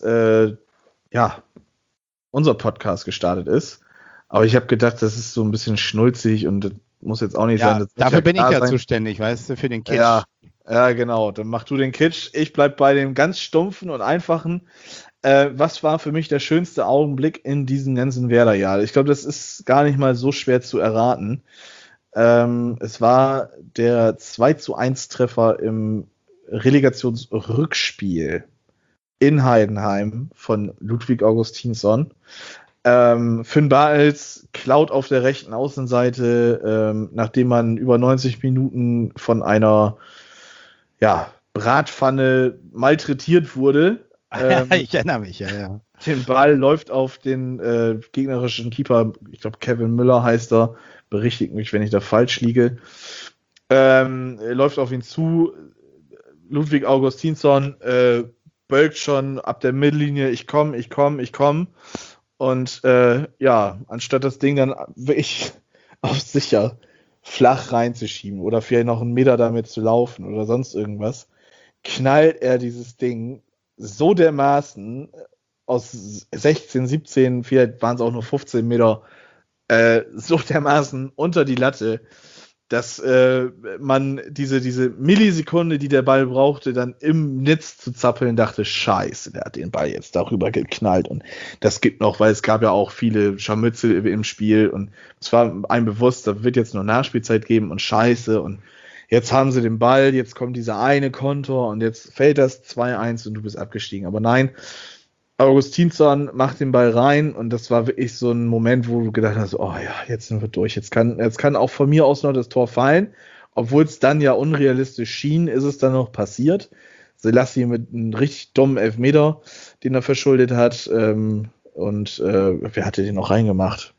unser Podcast gestartet ist. Aber ich habe gedacht, das ist so ein bisschen schnulzig und das muss jetzt auch nicht sein. Das dafür bin ich ja zuständig, weißt du, für den Kitsch. Ja, genau. Dann mach du den Kitsch. Ich bleib bei dem ganz stumpfen und einfachen. Was war für mich der schönste Augenblick in diesem ganzen Werder-Jahr? Ich glaube, das ist gar nicht mal so schwer zu erraten. Es war der 2:1 Treffer im Relegationsrückspiel in Heidenheim von Ludwig Augustinsson. Finn Bartels klaut auf der rechten Außenseite, nachdem man über 90 Minuten von einer Bratpfanne malträtiert wurde. Ich erinnere mich, ja. Den Ball läuft auf den gegnerischen Keeper, ich glaube Kevin Müller heißt er, berichtigt mich, wenn ich da falsch liege. Läuft auf ihn zu, Ludwig Augustinsson bölkt schon ab der Mittellinie, ich komm. Und anstatt das Ding dann wirklich auf sicher flach reinzuschieben oder vielleicht noch einen Meter damit zu laufen oder sonst irgendwas, knallt er dieses Ding so dermaßen aus 16, 17, vielleicht waren es auch nur 15 Meter, so dermaßen unter die Latte, dass man diese Millisekunde, die der Ball brauchte, dann im Netz zu zappeln, dachte, scheiße, der hat den Ball jetzt darüber geknallt und das gibt noch, weil es gab ja auch viele Scharmützel im Spiel und es war einem bewusst, da wird jetzt nur Nachspielzeit geben und scheiße und jetzt haben sie den Ball, jetzt kommt dieser eine Kontor und jetzt fällt das 2:1 und du bist abgestiegen. Aber nein, Augustinsson macht den Ball rein und das war wirklich so ein Moment, wo du gedacht hast, oh ja, jetzt sind wir durch. Jetzt kann auch von mir aus noch das Tor fallen. Obwohl es dann ja unrealistisch schien, ist es dann noch passiert. Selassie mit einem richtig dummen Elfmeter, den er verschuldet hat. Wer hatte den noch reingemacht?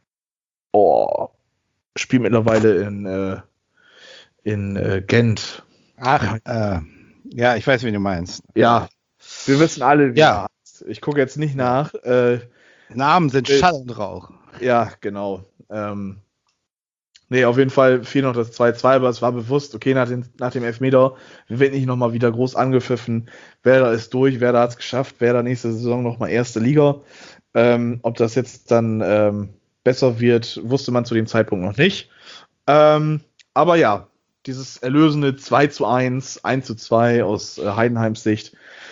Spielt mittlerweile in Gent. Ach, ja, ich weiß, wen du meinst. Ja, wir wissen alle, wie er heißt. Ich gucke jetzt nicht nach. Namen sind Schall und Rauch. Ja, genau. Auf jeden Fall fiel noch das 2:2, aber es war bewusst, okay, nach dem Elfmeter wird nicht nochmal wieder groß angepfiffen. Werder ist durch, Werder hat es geschafft, Werder nächste Saison nochmal erste Liga. Ob das jetzt dann besser wird, wusste man zu dem Zeitpunkt noch nicht. Aber ja, dieses erlösende 2:1, 1:2 aus Heidenheims Sicht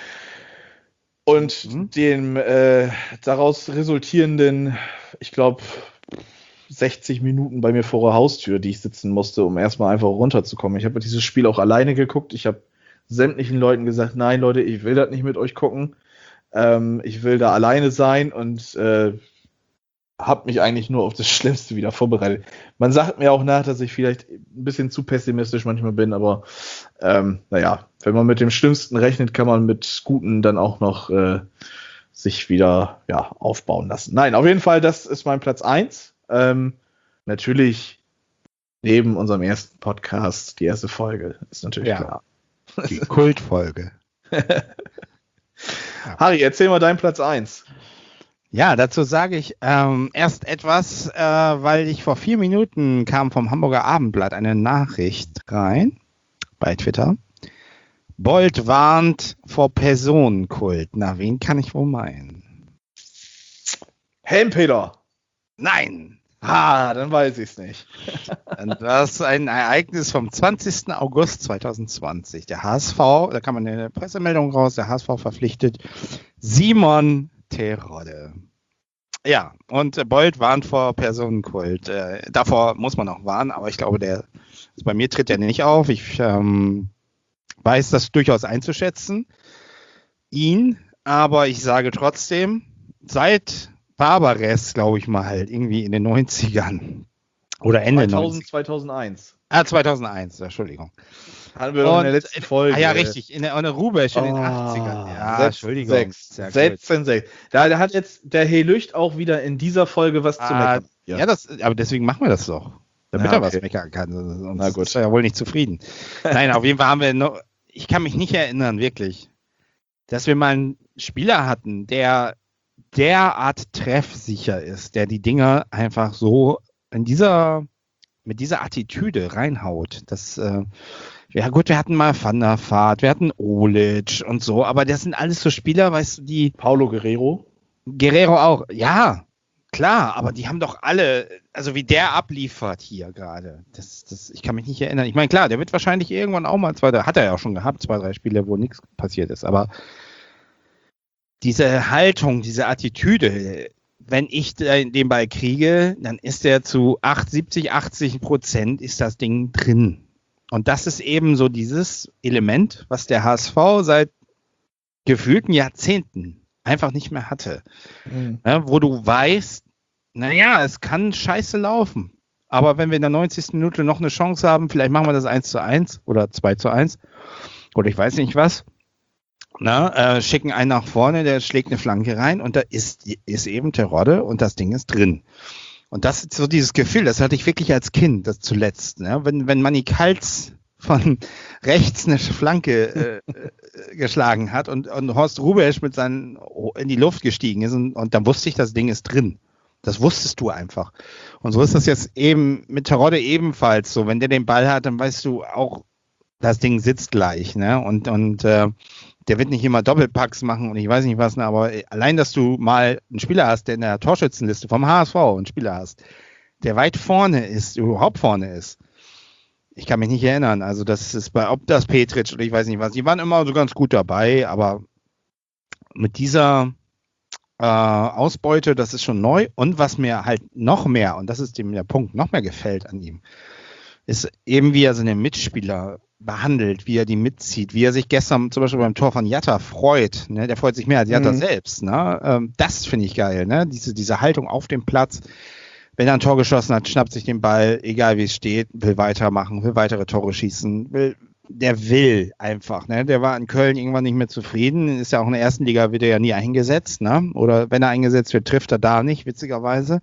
und dem daraus resultierenden, ich glaube, 60 Minuten bei mir vor der Haustür, die ich sitzen musste, um erstmal einfach runterzukommen. Ich habe dieses Spiel auch alleine geguckt. Ich habe sämtlichen Leuten gesagt, nein, Leute, ich will das nicht mit euch gucken. Ich will da alleine sein und habe mich eigentlich nur auf das Schlimmste wieder vorbereitet. Man sagt mir auch nach, dass ich vielleicht ein bisschen zu pessimistisch manchmal bin, aber naja, wenn man mit dem Schlimmsten rechnet, kann man mit Guten dann auch noch sich wieder aufbauen lassen. Nein, auf jeden Fall, das ist mein Platz 1. Natürlich neben unserem ersten Podcast, die erste Folge, ist natürlich klar. Die Kultfolge. Harry, erzähl mal deinen Platz 1. Ja, dazu sage ich erst etwas, weil ich vor 4 Minuten kam vom Hamburger Abendblatt eine Nachricht rein bei Twitter. Bold warnt vor Personenkult. Na, wen kann ich wohl meinen? Helmpeter. Nein! Dann weiß ich es nicht. Das ist ein Ereignis vom 20. August 2020. Der HSV, da kam eine Pressemeldung raus, der HSV verpflichtet Simon Terodde. Ja, und Bold warnt vor Personenkult. Davor muss man auch warnen, aber ich glaube, bei mir tritt der nicht auf. Ich weiß das durchaus einzuschätzen, aber ich sage trotzdem, seit Barbares, glaube ich mal, irgendwie in den 90ern oder Ende 2001. 2001, Entschuldigung. Hatten wir doch in der letzten Folge. Ja, richtig, in der Rubesch in den 80ern. Ja, 6, Entschuldigung. 6. Da hat jetzt der Helücht auch wieder in dieser Folge was zu meckern. Ja, aber deswegen machen wir das doch. Damit er was meckern kann. Na gut. Ist er ja wohl nicht zufrieden. Nein, auf jeden Fall haben wir noch, ich kann mich nicht erinnern, wirklich, dass wir mal einen Spieler hatten, der derart treffsicher ist, der die Dinger einfach so mit dieser Attitüde reinhaut. Ja gut, wir hatten mal Van der Vaart, wir hatten Olic und so, aber das sind alles so Spieler, weißt du, die... Paulo Guerrero auch, ja, klar, aber die haben doch alle, also wie der abliefert hier gerade, ich kann mich nicht erinnern. Ich meine, klar, der wird wahrscheinlich irgendwann auch mal hat er ja auch schon gehabt, 2, 3 Spiele, wo nichts passiert ist, aber diese Haltung, diese Attitüde, wenn ich den Ball kriege, dann ist der zu 80% ist das Ding drin. Und das ist eben so dieses Element, was der HSV seit gefühlten Jahrzehnten einfach nicht mehr hatte. Mhm. Ja, wo du weißt, naja, es kann scheiße laufen. Aber wenn wir in der 90. Minute noch eine Chance haben, vielleicht machen wir das 1:1 oder 2:1 oder ich weiß nicht was, schicken einen nach vorne, der schlägt eine Flanke rein und da ist eben Terodde und das Ding ist drin. Und das ist so dieses Gefühl, das hatte ich wirklich als Kind, das zuletzt. Ne? Wenn Manni Kals von rechts eine Flanke geschlagen hat und Horst Rubesch mit seinen in die Luft gestiegen ist und dann wusste ich, das Ding ist drin. Das wusstest du einfach. Und so ist das jetzt eben mit Terodde ebenfalls so. Wenn der den Ball hat, dann weißt du auch, das Ding sitzt gleich. Ne? Und der wird nicht immer Doppelpacks machen und ich weiß nicht was, aber allein, dass du mal einen Spieler hast, der in der Torschützenliste vom HSV einen Spieler hast, der weit vorne ist, überhaupt vorne ist. Ich kann mich nicht erinnern, also das ist ob das Petric oder ich weiß nicht was, die waren immer so ganz gut dabei, aber mit dieser Ausbeute, das ist schon neu und was mir halt noch mehr, und das ist dem der Punkt, noch mehr gefällt an ihm, ist eben, wie er seine Mitspieler behandelt, wie er die mitzieht, wie er sich gestern zum Beispiel beim Tor von Jatta freut. Ne? Der freut sich mehr als Jatta selbst. Ne? Das finde ich geil. Ne? Diese Haltung auf dem Platz. Wenn er ein Tor geschossen hat, schnappt sich den Ball, egal wie es steht, will weitermachen, will weitere Tore schießen, der will einfach. Ne? Der war in Köln irgendwann nicht mehr zufrieden. Ist ja auch in der ersten Liga, wird er ja nie eingesetzt. Ne? Oder wenn er eingesetzt wird, trifft er da nicht, witzigerweise.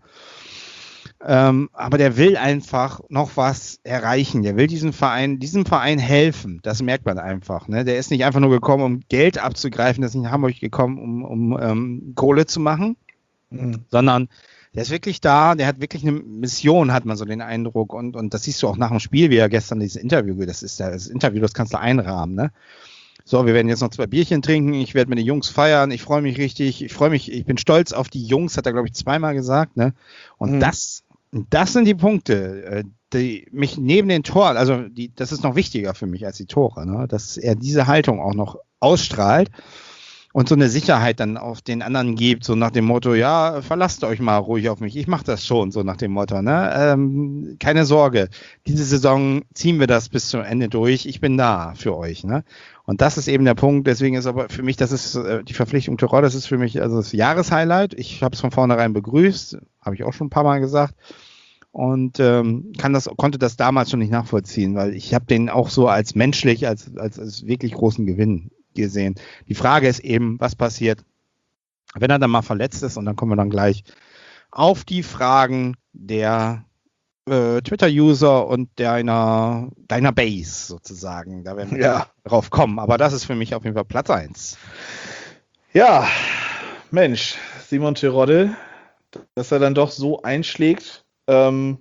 Aber der will einfach noch was erreichen. Der will diesem Verein helfen. Das merkt man einfach. Ne? Der ist nicht einfach nur gekommen, um Geld abzugreifen. Der ist nicht in Hamburg gekommen, um Kohle zu machen, sondern der ist wirklich da. Der hat wirklich eine Mission, hat man so den Eindruck. Und das siehst du auch nach dem Spiel, wie er gestern dieses Interview, das Interview, das kannst du einrahmen. Ne? So, wir werden jetzt noch 2 Bierchen trinken. Ich werde mit den Jungs feiern. Ich freue mich richtig. Ich bin stolz auf die Jungs, hat er, glaube ich, 2-mal gesagt. Ne? Und das sind die Punkte, die mich neben den Toren, also das ist noch wichtiger für mich als die Tore, ne? Dass er diese Haltung auch noch ausstrahlt und so eine Sicherheit dann auf den anderen gibt, so nach dem Motto, ja, verlasst euch mal ruhig auf mich, ich mache das schon, so nach dem Motto, ne? Keine Sorge, diese Saison ziehen wir das bis zum Ende durch, ich bin da für euch, ne? Und das ist eben der Punkt, deswegen ist aber für mich, das ist die Verpflichtung Terodde, das ist für mich also das Jahreshighlight. Ich habe es von vornherein begrüßt, habe ich auch schon ein paar Mal gesagt. Und konnte das damals schon nicht nachvollziehen, weil ich habe den auch so als menschlich, als wirklich großen Gewinn gesehen. Die Frage ist eben, was passiert, wenn er dann mal verletzt ist, und dann kommen wir dann gleich auf die Fragen der Twitter-User und deiner Base sozusagen. Da werden wir drauf kommen, aber das ist für mich auf jeden Fall Platz 1. Ja, Mensch, Simon Terodde, dass er dann doch so einschlägt, so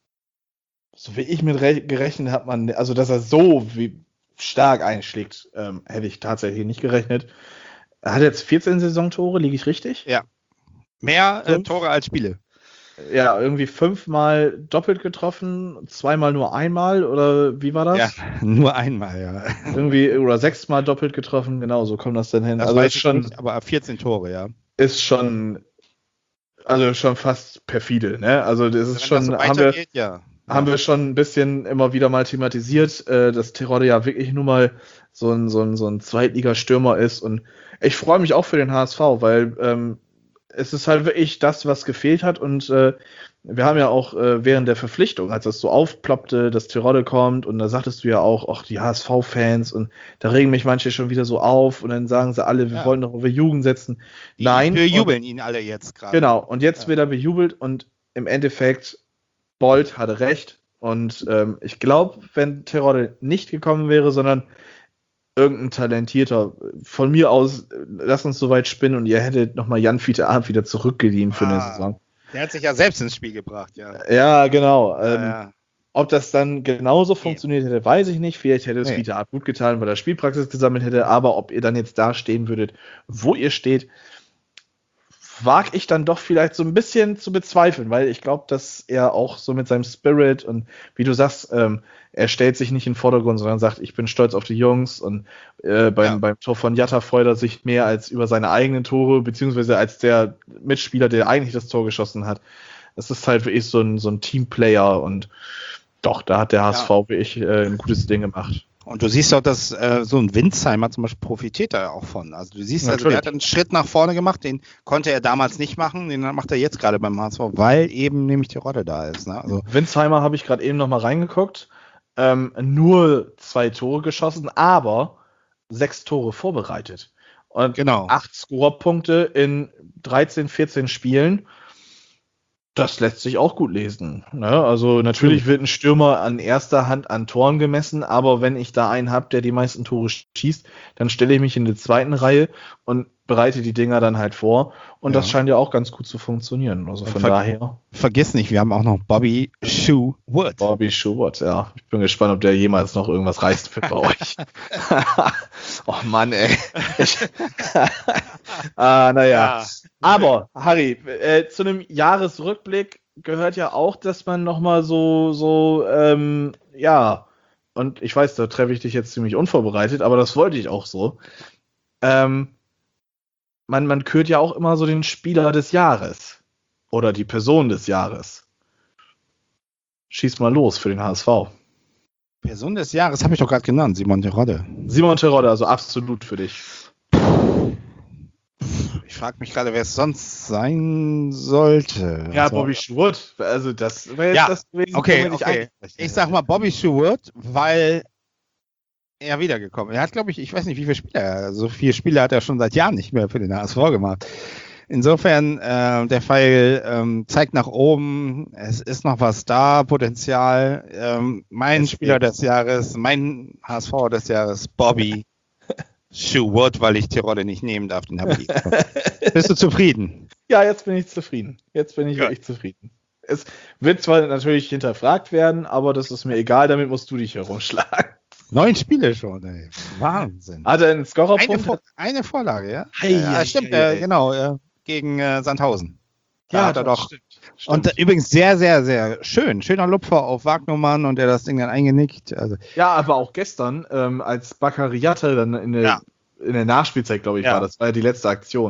wie ich mit gerechnet habe, also dass er so stark einschlägt, hätte ich tatsächlich nicht gerechnet. Er hat jetzt 14 Saisontore, liege ich richtig? Ja. Mehr Tore als Spiele. Ja, irgendwie 5-mal doppelt getroffen, 2-mal nur einmal, oder wie war das? Ja, nur einmal, ja. Irgendwie, oder 6-mal doppelt getroffen, genau, so kommt das denn hin. Das also weiß ist schon, nicht, aber 14 Tore, ja. Ist schon, also schon fast perfide, ne? Also das ist Wenn schon, das so weitergeht, haben wir schon ein bisschen immer wieder mal thematisiert, dass Terodde ja wirklich nur mal so ein Zweitligastürmer ist, und ich freue mich auch für den HSV, weil es ist halt wirklich das, was gefehlt hat, und wir haben ja auch während der Verpflichtung, als das so aufploppte, dass Terodde kommt, und da sagtest du ja auch, ach, die HSV-Fans, und da regen mich manche schon wieder so auf, und dann sagen sie alle, wir wollen doch über Jugend setzen. Nein. Wir jubeln ihn alle jetzt gerade. Genau, und jetzt wird er bejubelt, und im Endeffekt, Bolt hatte recht, und ich glaube, wenn Terodde nicht gekommen wäre, sondern irgendein talentierter, von mir aus, lass uns so weit spinnen, und ihr hättet nochmal Jan-Fiete Arndt wieder zurückgeliehen für eine Saison. Der hat sich ja selbst ins Spiel gebracht, ja. Ja, genau. Ja. Ob das dann genauso funktioniert hätte, weiß ich nicht. Vielleicht hätte es Fiete Arndt gut getan, weil er Spielpraxis gesammelt hätte, aber ob ihr dann jetzt da stehen würdet, wo ihr steht, wage ich dann doch vielleicht so ein bisschen zu bezweifeln, weil ich glaube, dass er auch so mit seinem Spirit und wie du sagst, er stellt sich nicht in den Vordergrund, sondern sagt, ich bin stolz auf die Jungs, und beim Tor von Jatta freut er sich mehr als über seine eigenen Tore, beziehungsweise als der Mitspieler, der eigentlich das Tor geschossen hat. Es ist halt wirklich so ein Teamplayer, und doch, da hat der HSV wirklich ein gutes Ding gemacht. Und du siehst auch, dass so ein Winsheimer zum Beispiel profitiert da auch von. Also du siehst, also der hat einen Schritt nach vorne gemacht, den konnte er damals nicht machen, den macht er jetzt gerade beim HSV, weil eben nämlich die Rolle da ist. Ne? Also Winsheimer habe ich gerade eben noch mal reingeguckt, nur 2 Tore geschossen, aber 6 Tore vorbereitet. Und 8 Scorerpunkte in 13, 14 Spielen. Das lässt sich auch gut lesen. Ne? Also natürlich wird ein Stürmer an erster Hand an Toren gemessen, aber wenn ich da einen habe, der die meisten Tore schießt, dann stelle ich mich in die zweiten Reihe und bereite die Dinger dann halt vor. Und das scheint ja auch ganz gut zu funktionieren. Also von daher. Vergiss nicht, wir haben auch noch Bobby Shoe Wood. Bobby Shoe Wood, ja. Ich bin gespannt, ob der jemals noch irgendwas reißt für bei euch. Oh Mann, ey. Naja. Aber, Harry, zu einem Jahresrückblick gehört ja auch, dass man nochmal und ich weiß, da treffe ich dich jetzt ziemlich unvorbereitet, aber das wollte ich auch so. Man kürt ja auch immer so den Spieler des Jahres oder die Person des Jahres. Schieß mal los für den HSV. Person des Jahres habe ich doch gerade genannt, Simon Terodde. Simon Terodde, also absolut für dich. Ich frage mich gerade, wer es sonst sein sollte. Ja, Bobby Wood. Also das wäre jetzt das gewesen. Okay. Ich sag mal Bobby Wood, weil er wiedergekommen ist. Er hat, glaube ich weiß nicht, wie viele Spiele, so viele Spiele hat er schon seit Jahren nicht mehr für den HSV gemacht. Insofern, der Pfeil zeigt nach oben, es ist noch was da, Potenzial. Mein Spieler des Jahres, mein HSV des Jahres, Bobby Wood, weil ich Terodde nicht nehmen darf, den habe ich. Bist du zufrieden? Ja, jetzt bin ich zufrieden. Jetzt bin ich wirklich zufrieden. Es wird zwar natürlich hinterfragt werden, aber das ist mir egal, damit musst du dich herumschlagen. 9 Spiele schon, ey. Wahnsinn. Hat er einen Scorerpunkt? Eine Vorlage, ja? Hey, stimmt, genau, gegen Sandhausen. Ja, hat er doch. Stimmt. Und übrigens sehr, sehr, sehr schön. Schöner Lupfer auf Wagnumann und der das Ding dann eingenickt. Also. Ja, aber auch gestern, als Bakary Jatta dann in der Nachspielzeit, glaube ich, war ja die letzte Aktion.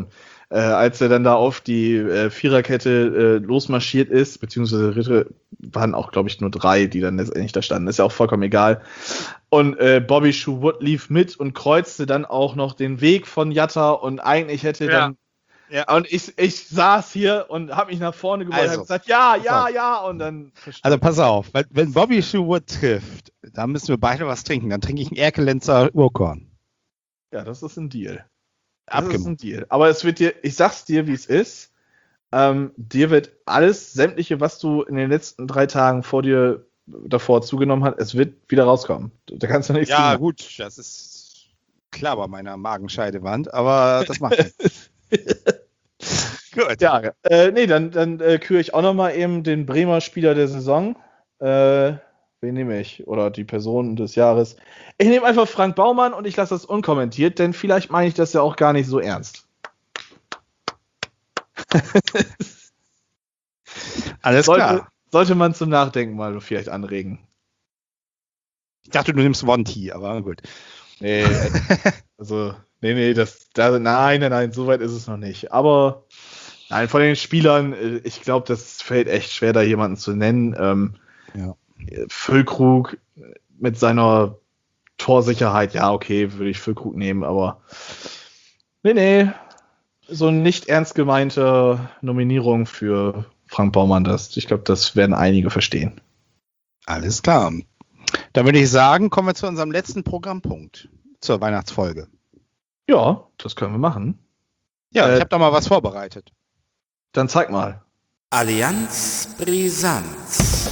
als er dann da auf die Viererkette losmarschiert ist, beziehungsweise waren auch, glaube ich, nur 3, die dann letztendlich da standen. Ist ja auch vollkommen egal. Und Bobby Schuwood lief mit und kreuzte dann auch noch den Weg von Jatta und eigentlich hätte dann. Ja. Und ich saß hier und habe mich nach vorne gebeugt und habe gesagt, ja, und dann. Also pass auf, wenn Bobby Schuwood trifft, dann müssen wir beide was trinken. Dann trinke ich einen Erkelenzer Urkorn. Ja, das ist ein Deal. Das ist ein Deal. Aber es wird dir, ich sag's dir, wie es ist. Dir wird alles, sämtliche, was du in den letzten 3 Tagen davor zugenommen hast, es wird wieder rauskommen. Da kannst du nichts tun. Ja, gut, das ist klar bei meiner Magenscheidewand, aber das macht nichts. Gut. Ja, dann küre ich auch nochmal eben den Bremer Spieler der Saison. Wen nehme ich? Oder die Person des Jahres. Ich nehme einfach Frank Baumann und ich lasse das unkommentiert, denn vielleicht meine ich das ja auch gar nicht so ernst. Alles klar. Sollte man zum Nachdenken mal vielleicht anregen. Ich dachte, du nimmst One-T, aber gut. Nee, also, nein, so weit ist es noch nicht. Aber, nein, von den Spielern, ich glaube, das fällt echt schwer, da jemanden zu nennen. Füllkrug mit seiner Torsicherheit, ja, okay, würde ich Füllkrug nehmen, aber nee, so eine nicht ernst gemeinte Nominierung für Frank Baumann, ich glaube, das werden einige verstehen. Alles klar. Dann würde ich sagen, kommen wir zu unserem letzten Programmpunkt, zur Weihnachtsfolge. Ja, das können wir machen. Ja, ich habe da mal was vorbereitet. Dann zeig mal. Allianz Brisanz.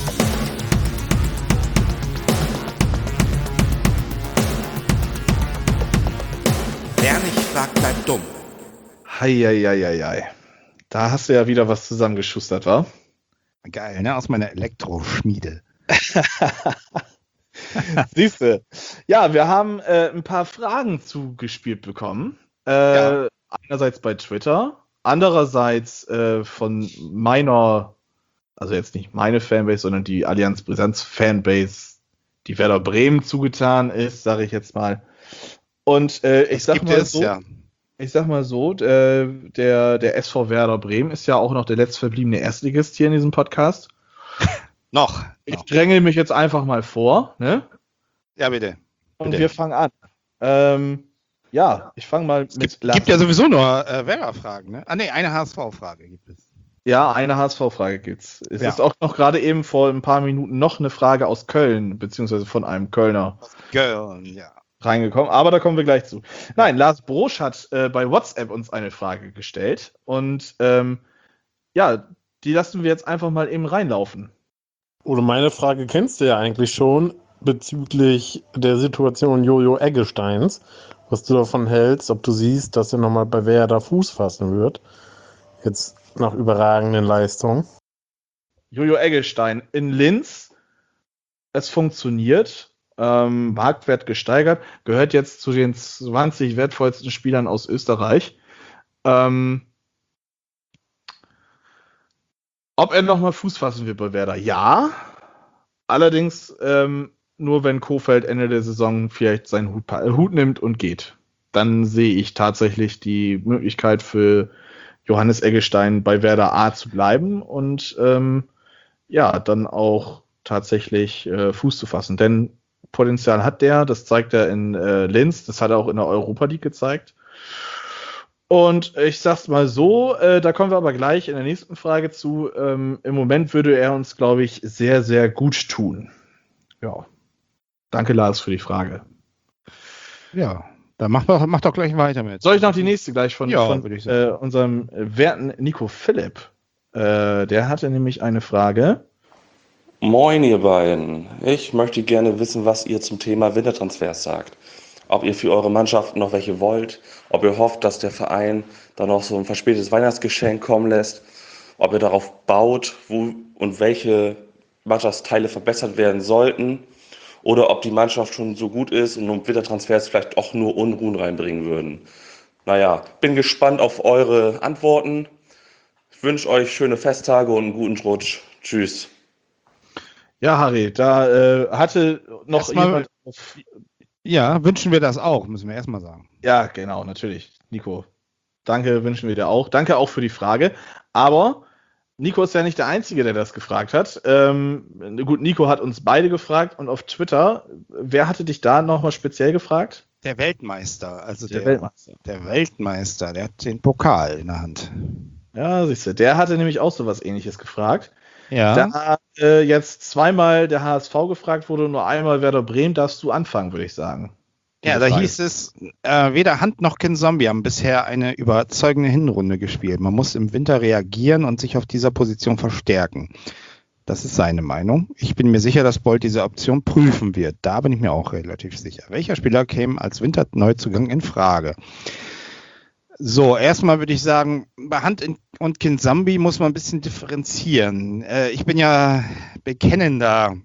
Wer nicht fragt, bleibt dumm. Heieieiei. Da hast du ja wieder was zusammengeschustert, wa? Geil, ne? Aus meiner Elektroschmiede. Siehst du. Ja, wir haben ein paar Fragen zugespielt bekommen. Einerseits bei Twitter, andererseits von meiner, also jetzt nicht meine Fanbase, sondern die Allianz Brisanz Fanbase, die Werder Bremen zugetan ist, sage ich jetzt mal. Und ich sag mal so, der SV Werder Bremen ist ja auch noch der letztverbliebene Erstligist hier in diesem Podcast. Noch. Ich dränge mich jetzt einfach mal vor, ne? Ja, bitte. Und wir fangen an. Ich fange mal mit Lars. Gibt ja sowieso nur Werder-Fragen, ne? Ah, ne, eine HSV-Frage gibt es. Ja, eine HSV-Frage gibt's. Es ist auch noch gerade eben vor ein paar Minuten noch eine Frage aus Köln, beziehungsweise von einem Kölner. Aus Köln, ja. Reingekommen, aber da kommen wir gleich zu. Nein, Lars Brosch hat bei WhatsApp uns eine Frage gestellt und die lassen wir jetzt einfach mal eben reinlaufen. Oder meine Frage kennst du ja eigentlich schon bezüglich der Situation Jojo Eggesteins, was du davon hältst, ob du siehst, dass er nochmal bei Werder Fuß fassen wird, jetzt nach überragenden Leistungen. Jojo Eggestein in Linz, es funktioniert, Marktwert gesteigert, gehört jetzt zu den 20 wertvollsten Spielern aus Österreich. Ob er nochmal Fuß fassen wird bei Werder? Ja. Allerdings nur, wenn Kohfeldt Ende der Saison vielleicht seinen Hut nimmt und geht. Dann sehe ich tatsächlich die Möglichkeit für Johannes Eggestein bei Werder A zu bleiben und dann auch tatsächlich Fuß zu fassen. Denn Potenzial hat der, das zeigt er in Linz, das hat er auch in der Europa League gezeigt. Und ich sag's mal so, da kommen wir aber gleich in der nächsten Frage zu. Im Moment würde er uns, glaube ich, sehr, sehr gut tun. Ja. Danke, Lars, für die Frage. Ja, dann mach doch gleich weiter mit. Soll ich noch die nächste gleich von würde ich sagen. Unserem werten Nico Philipp? Der hatte nämlich eine Frage. Moin, ihr beiden. Ich möchte gerne wissen, was ihr zum Thema Wintertransfers sagt. Ob ihr für eure Mannschaft noch welche wollt, ob ihr hofft, dass der Verein dann noch so ein verspätetes Weihnachtsgeschenk kommen lässt, ob ihr darauf baut, wo und welche Mannschaftsteile verbessert werden sollten oder ob die Mannschaft schon so gut ist und Wintertransfers vielleicht auch nur Unruhen reinbringen würden. Naja, bin gespannt auf eure Antworten. Ich wünsche euch schöne Festtage und einen guten Rutsch. Tschüss. Ja, Harry, da hatte noch jemand... Ja, wünschen wir das auch, müssen wir erstmal sagen. Ja, genau, natürlich. Nico, Danke, wünschen wir dir auch. Danke auch für die Frage. Aber Nico ist ja nicht der Einzige, der das gefragt hat. Gut, Nico hat uns beide gefragt und auf Twitter, wer hatte dich da nochmal speziell gefragt? Der Weltmeister, also Der Weltmeister. Der Weltmeister, der hat den Pokal in der Hand. Ja, siehst du, der hatte nämlich auch so was Ähnliches gefragt. Ja. Da jetzt zweimal der HSV gefragt wurde und nur einmal Werder Bremen, darfst du anfangen, würde ich sagen. Ja, da hieß es, weder Hand noch Kinzombie haben bisher eine überzeugende Hinrunde gespielt. Man muss im Winter reagieren und sich auf dieser Position verstärken. Das ist seine Meinung. Ich bin mir sicher, dass Bold diese Option prüfen wird. Da bin ich mir auch relativ sicher. Welcher Spieler käme als Winterneuzugang in Frage? So, erstmal würde ich sagen, bei Hand und Kinzombie muss man ein bisschen differenzieren. Ich bin ja bekennender,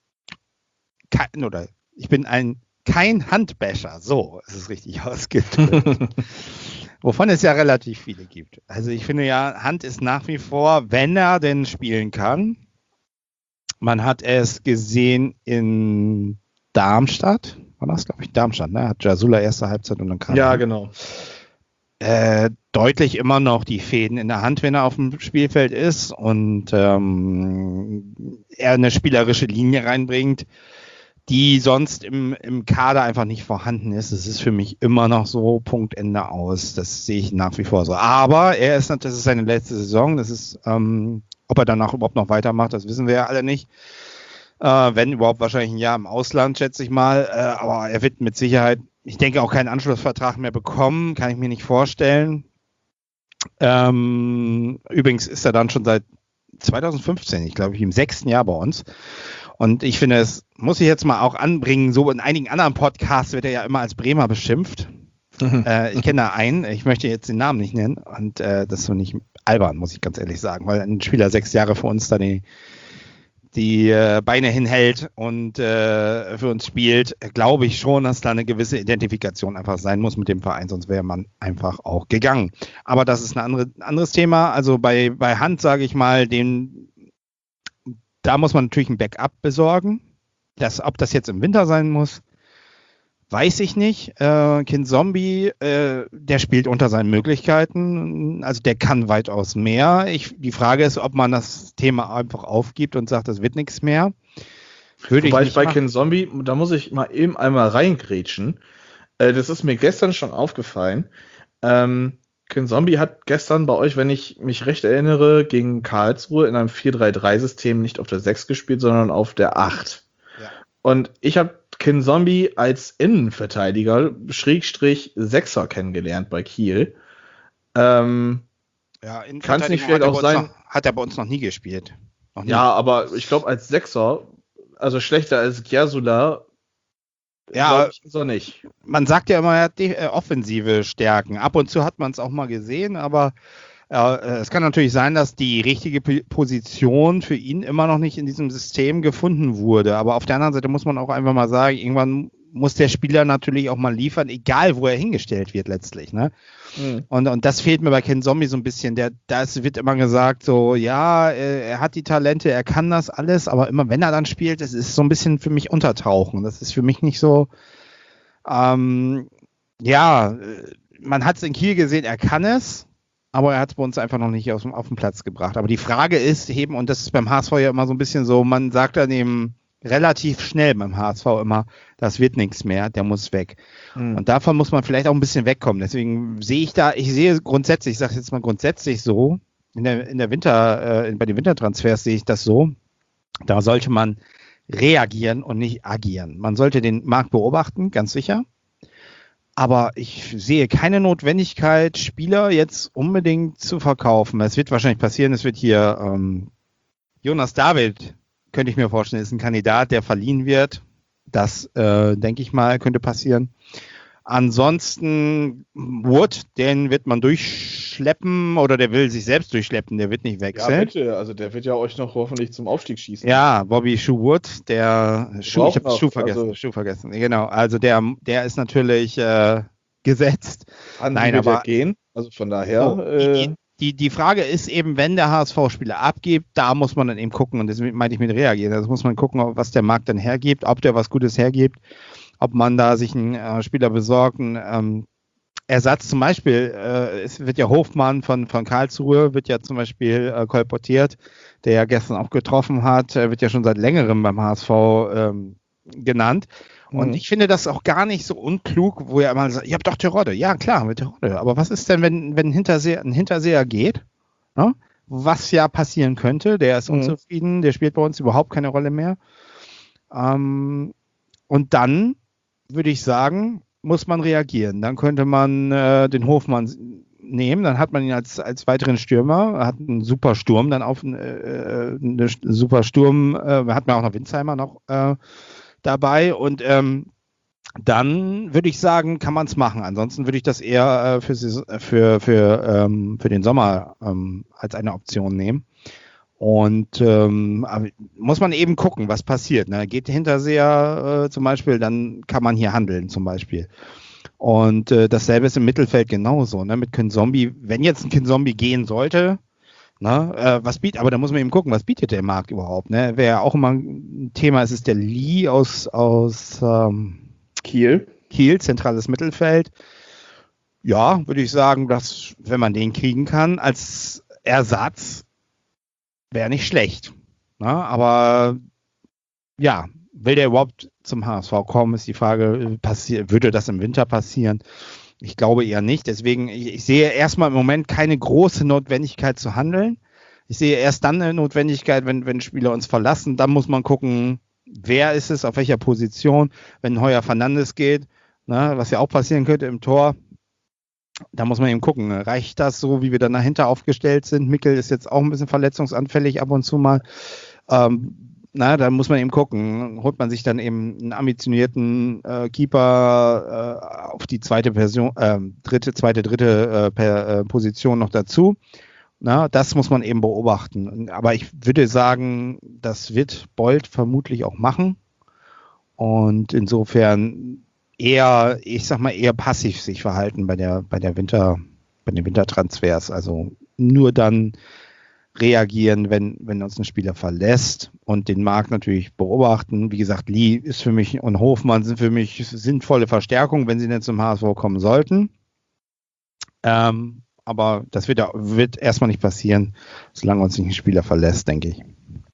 ich bin kein Handbasher, so ist es richtig ausgedrückt. Wovon es ja relativ viele gibt. Also ich finde ja, Hand ist nach wie vor, wenn er denn spielen kann. Man hat es gesehen in Darmstadt, war das, glaube ich, Darmstadt, ne? Hat Jasula erste Halbzeit und dann kam Ja, genau. Deutlich immer noch die Fäden in der Hand, wenn er auf dem Spielfeld ist und er eine spielerische Linie reinbringt, die sonst im Kader einfach nicht vorhanden ist. Das ist für mich immer noch so, Punkt, Ende aus. Das sehe ich nach wie vor so. Aber das ist seine letzte Saison. Das ist, ob er danach überhaupt noch weitermacht, das wissen wir ja alle nicht. Wenn überhaupt wahrscheinlich ein Jahr im Ausland, schätze ich mal. Aber er wird mit Sicherheit, ich denke, auch keinen Anschlussvertrag mehr bekommen. Kann ich mir nicht vorstellen. Übrigens ist er dann schon seit 2015, ich glaube, im 6. Jahr bei uns. Und ich finde, es muss ich jetzt mal auch anbringen, so in einigen anderen Podcasts wird er ja immer als Bremer beschimpft. Ich kenne da einen, ich möchte jetzt den Namen nicht nennen und das ist so nicht albern, muss ich ganz ehrlich sagen, weil ein Spieler 6 Jahre für uns da die Beine hinhält und für uns spielt, glaube ich schon, dass da eine gewisse Identifikation einfach sein muss mit dem Verein, sonst wäre man einfach auch gegangen. Aber das ist ein anderes Thema. Also bei Hand, sage ich mal, da muss man natürlich ein Backup besorgen. Ob das jetzt im Winter sein muss, weiß ich nicht. Kinzombie, der spielt unter seinen Möglichkeiten. Also der kann weitaus mehr. Die Frage ist, ob man das Thema einfach aufgibt und sagt, das wird nichts mehr. Wobei ich bei Kinzombie, da muss ich mal eben einmal reingrätschen. Das ist mir gestern schon aufgefallen. Kinzombie hat gestern bei euch, wenn ich mich recht erinnere, gegen Karlsruhe in einem 4-3-3-System nicht auf der 6 gespielt, sondern auf der 8. Ja. Und ich habe Kinzombie als Innenverteidiger /Sechser kennengelernt bei Kiel. Kann es nicht vielleicht auch sein... Hat er bei uns noch nie gespielt. Noch nie. Ja, aber ich glaube als Sechser, also schlechter als Jasula, ja, so nicht. Man sagt ja immer, er hat offensive Stärken. Ab und zu hat man es auch mal gesehen, aber es kann natürlich sein, dass die richtige Position für ihn immer noch nicht in diesem System gefunden wurde. Aber auf der anderen Seite muss man auch einfach mal sagen, irgendwann muss der Spieler natürlich auch mal liefern, egal wo er hingestellt wird letztlich. Ne? Mhm. Und das fehlt mir bei Kinzombie so ein bisschen. Das wird immer gesagt, so, ja, er hat die Talente, er kann das alles, aber immer wenn er dann spielt, das ist so ein bisschen für mich untertauchen. Das ist für mich nicht so, man hat es in Kiel gesehen, er kann es, aber er hat es bei uns einfach noch nicht auf den Platz gebracht. Aber die Frage ist eben, und das ist beim HSV ja immer so ein bisschen so, man sagt dann eben relativ schnell beim HSV immer, das wird nichts mehr, der muss weg. Mhm. Und davon muss man vielleicht auch ein bisschen wegkommen. Deswegen sehe ich grundsätzlich, ich sage jetzt mal grundsätzlich so, bei den Wintertransfers sehe ich das so, da sollte man reagieren und nicht agieren. Man sollte den Markt beobachten, ganz sicher. Aber ich sehe keine Notwendigkeit, Spieler jetzt unbedingt zu verkaufen. Es wird wahrscheinlich passieren, es wird hier Jonas David, könnte ich mir vorstellen, ist ein Kandidat, der verliehen wird. Das, denke ich mal, könnte passieren. Ansonsten Wood, den wird man durchschleppen oder der will sich selbst durchschleppen, der wird nicht wechseln. Ja, bitte, also der wird ja euch noch hoffentlich zum Aufstieg schießen. Ja, Bobby Schuwood, ich habe Schuh vergessen. Genau, also der ist natürlich gesetzt. Aber gehen, also von daher... Die Frage ist eben, wenn der HSV Spieler abgibt, da muss man dann eben gucken, und das meinte ich mit reagieren, also muss man gucken, was der Markt dann hergibt, ob der was Gutes hergibt, ob man da sich einen Spieler besorgt, einen Ersatz zum Beispiel, es wird ja Hofmann von Karlsruhe, wird ja zum Beispiel kolportiert, der ja gestern auch getroffen hat, wird ja schon seit längerem beim HSV genannt. Und ich finde das auch gar nicht so unklug, wo er immer sagt, ihr habt doch Terodde. Ja, klar, mit Terodde. Aber was ist denn, wenn ein Hinterseher geht? Ne? Was ja passieren könnte, der ist unzufrieden, der spielt bei uns überhaupt keine Rolle mehr. Und dann würde ich sagen, muss man reagieren. Dann könnte man den Hofmann nehmen, dann hat man ihn als weiteren Stürmer, hat einen super Sturm, dann eine super Sturm, hat man auch noch Winsheimer noch dabei und dann würde ich sagen, kann man es machen. Ansonsten würde ich das eher für den Sommer als eine Option nehmen. Und muss man eben gucken, was passiert. Ne? Geht der Hinterseher zum Beispiel, dann kann man hier handeln zum Beispiel. Und dasselbe ist im Mittelfeld genauso. Ne? Mit Kinzombie, wenn jetzt ein Kinzombie gehen sollte, ne, aber da muss man eben gucken, was bietet der Markt überhaupt. Ne? Wer ja auch immer ein Thema ist, ist der Lee aus Kiel, zentrales Mittelfeld. Ja, würde ich sagen, dass, wenn man den kriegen kann, als Ersatz, wäre nicht schlecht. Na, aber ja, will der überhaupt zum HSV kommen, ist die Frage, würde das im Winter passieren? Ich glaube eher nicht. Deswegen, ich sehe erstmal im Moment keine große Notwendigkeit zu handeln. Ich sehe erst dann eine Notwendigkeit, wenn Spieler uns verlassen. Dann muss man gucken, wer ist es, auf welcher Position. Wenn Heuer Fernandes geht, na, was ja auch passieren könnte im Tor, da muss man eben gucken, reicht das so, wie wir dann dahinter aufgestellt sind? Mickel ist jetzt auch ein bisschen verletzungsanfällig ab und zu mal. Da muss man eben gucken, holt man sich dann eben einen ambitionierten Keeper auf die dritte Position noch dazu. Na, das muss man eben beobachten. Aber ich würde sagen, das wird Bold vermutlich auch machen. Und insofern eher passiv sich verhalten bei den Wintertransfers. Also nur dann reagieren, wenn uns ein Spieler verlässt und den Markt natürlich beobachten. Wie gesagt, Lee ist für mich und Hofmann sind für mich sinnvolle Verstärkungen, wenn sie denn zum HSV kommen sollten. Aber das wird erstmal nicht passieren, solange uns nicht ein Spieler verlässt, denke ich.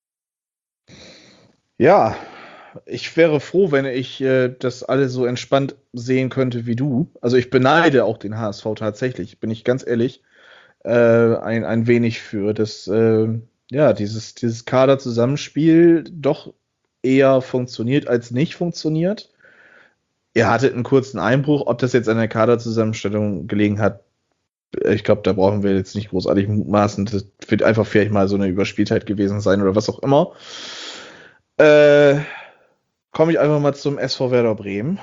Ja, ich wäre froh, wenn ich das alles so entspannt sehen könnte wie du. Also ich beneide auch den HSV tatsächlich, bin ich ganz ehrlich, ein wenig für das, dieses Kaderzusammenspiel doch eher funktioniert als nicht funktioniert. Ihr hattet einen kurzen Einbruch, ob das jetzt an der Kaderzusammenstellung gelegen hat, ich glaube, da brauchen wir jetzt nicht großartig mutmaßen. Das wird einfach vielleicht mal so eine Überspieltheit gewesen sein oder was auch immer. Komme ich einfach mal zum SV Werder Bremen.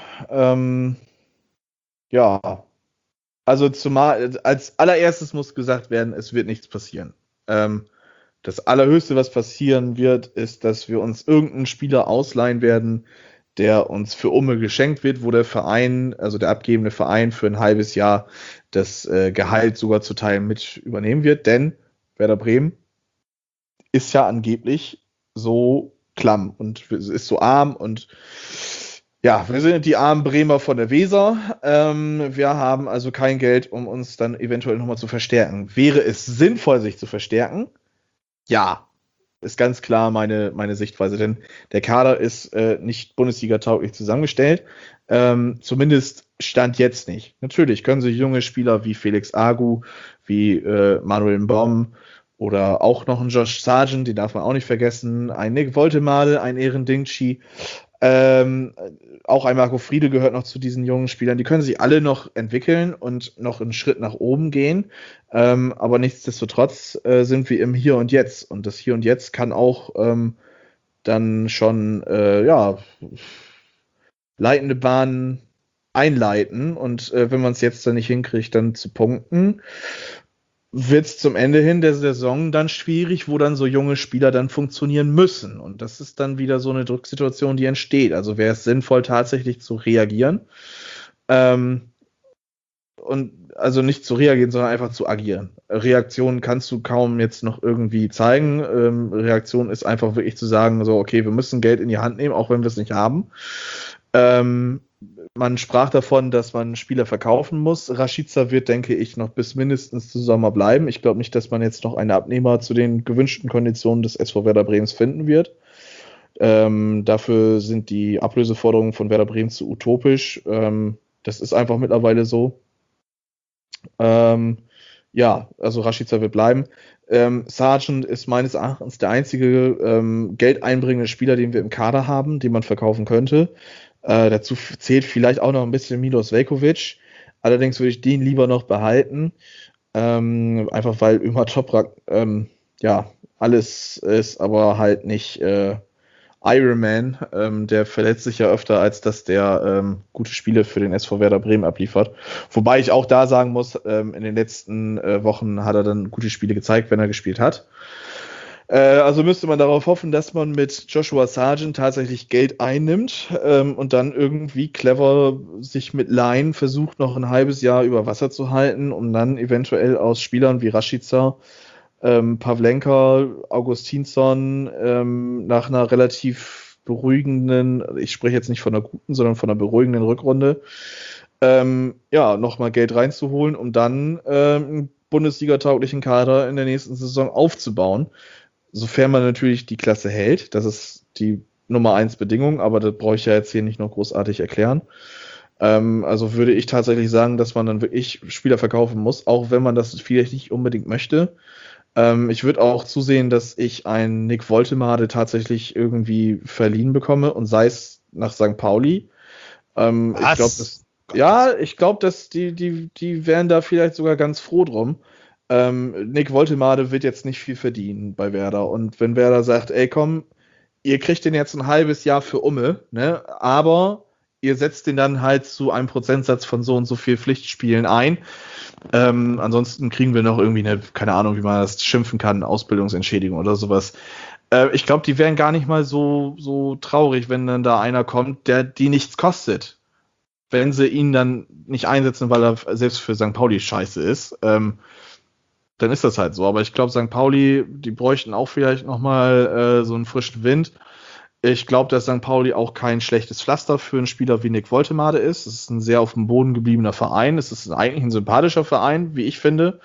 Also zumal als allererstes muss gesagt werden, es wird nichts passieren. Das Allerhöchste, was passieren wird, ist, dass wir uns irgendeinen Spieler ausleihen werden, der uns für Umme geschenkt wird, wo der Verein, also der abgebende Verein, für ein halbes Jahr das Gehalt sogar zu Teilen mit übernehmen wird. Denn Werder Bremen ist ja angeblich so klamm und ist so arm und ja, wir sind die armen Bremer von der Weser. Wir haben also kein Geld, um uns dann eventuell nochmal zu verstärken. Wäre es sinnvoll, sich zu verstärken? Ja, ist ganz klar meine Sichtweise, denn der Kader ist nicht Bundesliga-tauglich zusammengestellt. Zumindest Stand jetzt nicht. Natürlich können sich junge Spieler wie Felix Agu, wie Manuel Baum oder auch noch ein Josh Sargent, den darf man auch nicht vergessen, ein Nick Woltemade, ein Ehren Dingchi, auch ein Marco Friede gehört noch zu diesen jungen Spielern. Die können sich alle noch entwickeln und noch einen Schritt nach oben gehen. Aber nichtsdestotrotz sind wir im Hier und Jetzt. Und das Hier und Jetzt kann auch dann schon leitende Bahnen einleiten. Und wenn man es jetzt dann nicht hinkriegt, dann zu punkten, wird es zum Ende hin der Saison dann schwierig, wo dann so junge Spieler dann funktionieren müssen. Und das ist dann wieder so eine Drucksituation, die entsteht. Also wäre es sinnvoll, tatsächlich zu reagieren. Und also nicht zu reagieren, sondern einfach zu agieren. Reaktion kannst du kaum jetzt noch irgendwie zeigen. Reaktion ist einfach wirklich zu sagen, so, okay, wir müssen Geld in die Hand nehmen, auch wenn wir es nicht haben. man sprach davon, dass man Spieler verkaufen muss. Rashica wird, denke ich, noch bis mindestens zum Sommer bleiben. Ich glaube nicht, dass man jetzt noch einen Abnehmer zu den gewünschten Konditionen des SV Werder Bremens finden wird. Dafür sind die Ablöseforderungen von Werder Bremen zu utopisch. Das ist einfach mittlerweile so. Ja, also Rashica wird bleiben. Sargent ist meines Erachtens der einzige geldeinbringende Spieler, den wir im Kader haben, den man verkaufen könnte. Dazu zählt vielleicht auch noch ein bisschen Milos Veljković. Allerdings würde ich den lieber noch behalten. Einfach weil Ömer Toprak ja alles ist, aber halt nicht Ironman. Der verletzt sich ja öfter, als dass der gute Spiele für den SV Werder Bremen abliefert. Wobei ich auch da sagen muss, in den letzten Wochen hat er dann gute Spiele gezeigt, wenn er gespielt hat. Also müsste man darauf hoffen, dass man mit Joshua Sargent tatsächlich Geld einnimmt und dann irgendwie clever sich mit Laien versucht, noch ein halbes Jahr über Wasser zu halten, um dann eventuell aus Spielern wie Rashica, Pavlenka, Augustinsson nach einer relativ beruhigenden, ich spreche jetzt nicht von einer guten, sondern von einer beruhigenden Rückrunde, nochmal Geld reinzuholen, um dann einen Bundesliga-tauglichen Kader in der nächsten Saison aufzubauen. Sofern man natürlich die Klasse hält, das ist die Nummer 1 Bedingung, aber das brauche ich ja jetzt hier nicht noch großartig erklären. Also würde ich tatsächlich sagen, dass man dann wirklich Spieler verkaufen muss, auch wenn man das vielleicht nicht unbedingt möchte. Ich würde auch zusehen, dass ich einen Nick Woltemade tatsächlich irgendwie verliehen bekomme und sei es nach St. Pauli. Ich glaube, dass die wären da vielleicht sogar ganz froh drum. Nick Woltemade wird jetzt nicht viel verdienen bei Werder. Und wenn Werder sagt, ey komm, ihr kriegt den jetzt ein halbes Jahr für Umme, ne? Aber ihr setzt den dann halt zu einem Prozentsatz von so und so viel Pflichtspielen ein. Ansonsten kriegen wir noch irgendwie eine, keine Ahnung, wie man das schimpfen kann, Ausbildungsentschädigung oder sowas. Ich glaube, die wären gar nicht mal so traurig, wenn dann da einer kommt, der die nichts kostet. Wenn sie ihn dann nicht einsetzen, weil er selbst für St. Pauli scheiße ist, dann ist das halt so. Aber ich glaube, St. Pauli, die bräuchten auch vielleicht nochmal so einen frischen Wind. Ich glaube, dass St. Pauli auch kein schlechtes Pflaster für einen Spieler wie Nick Woltemade ist. Es ist ein sehr auf dem Boden gebliebener Verein. Es ist eigentlich ein sympathischer Verein, wie ich finde.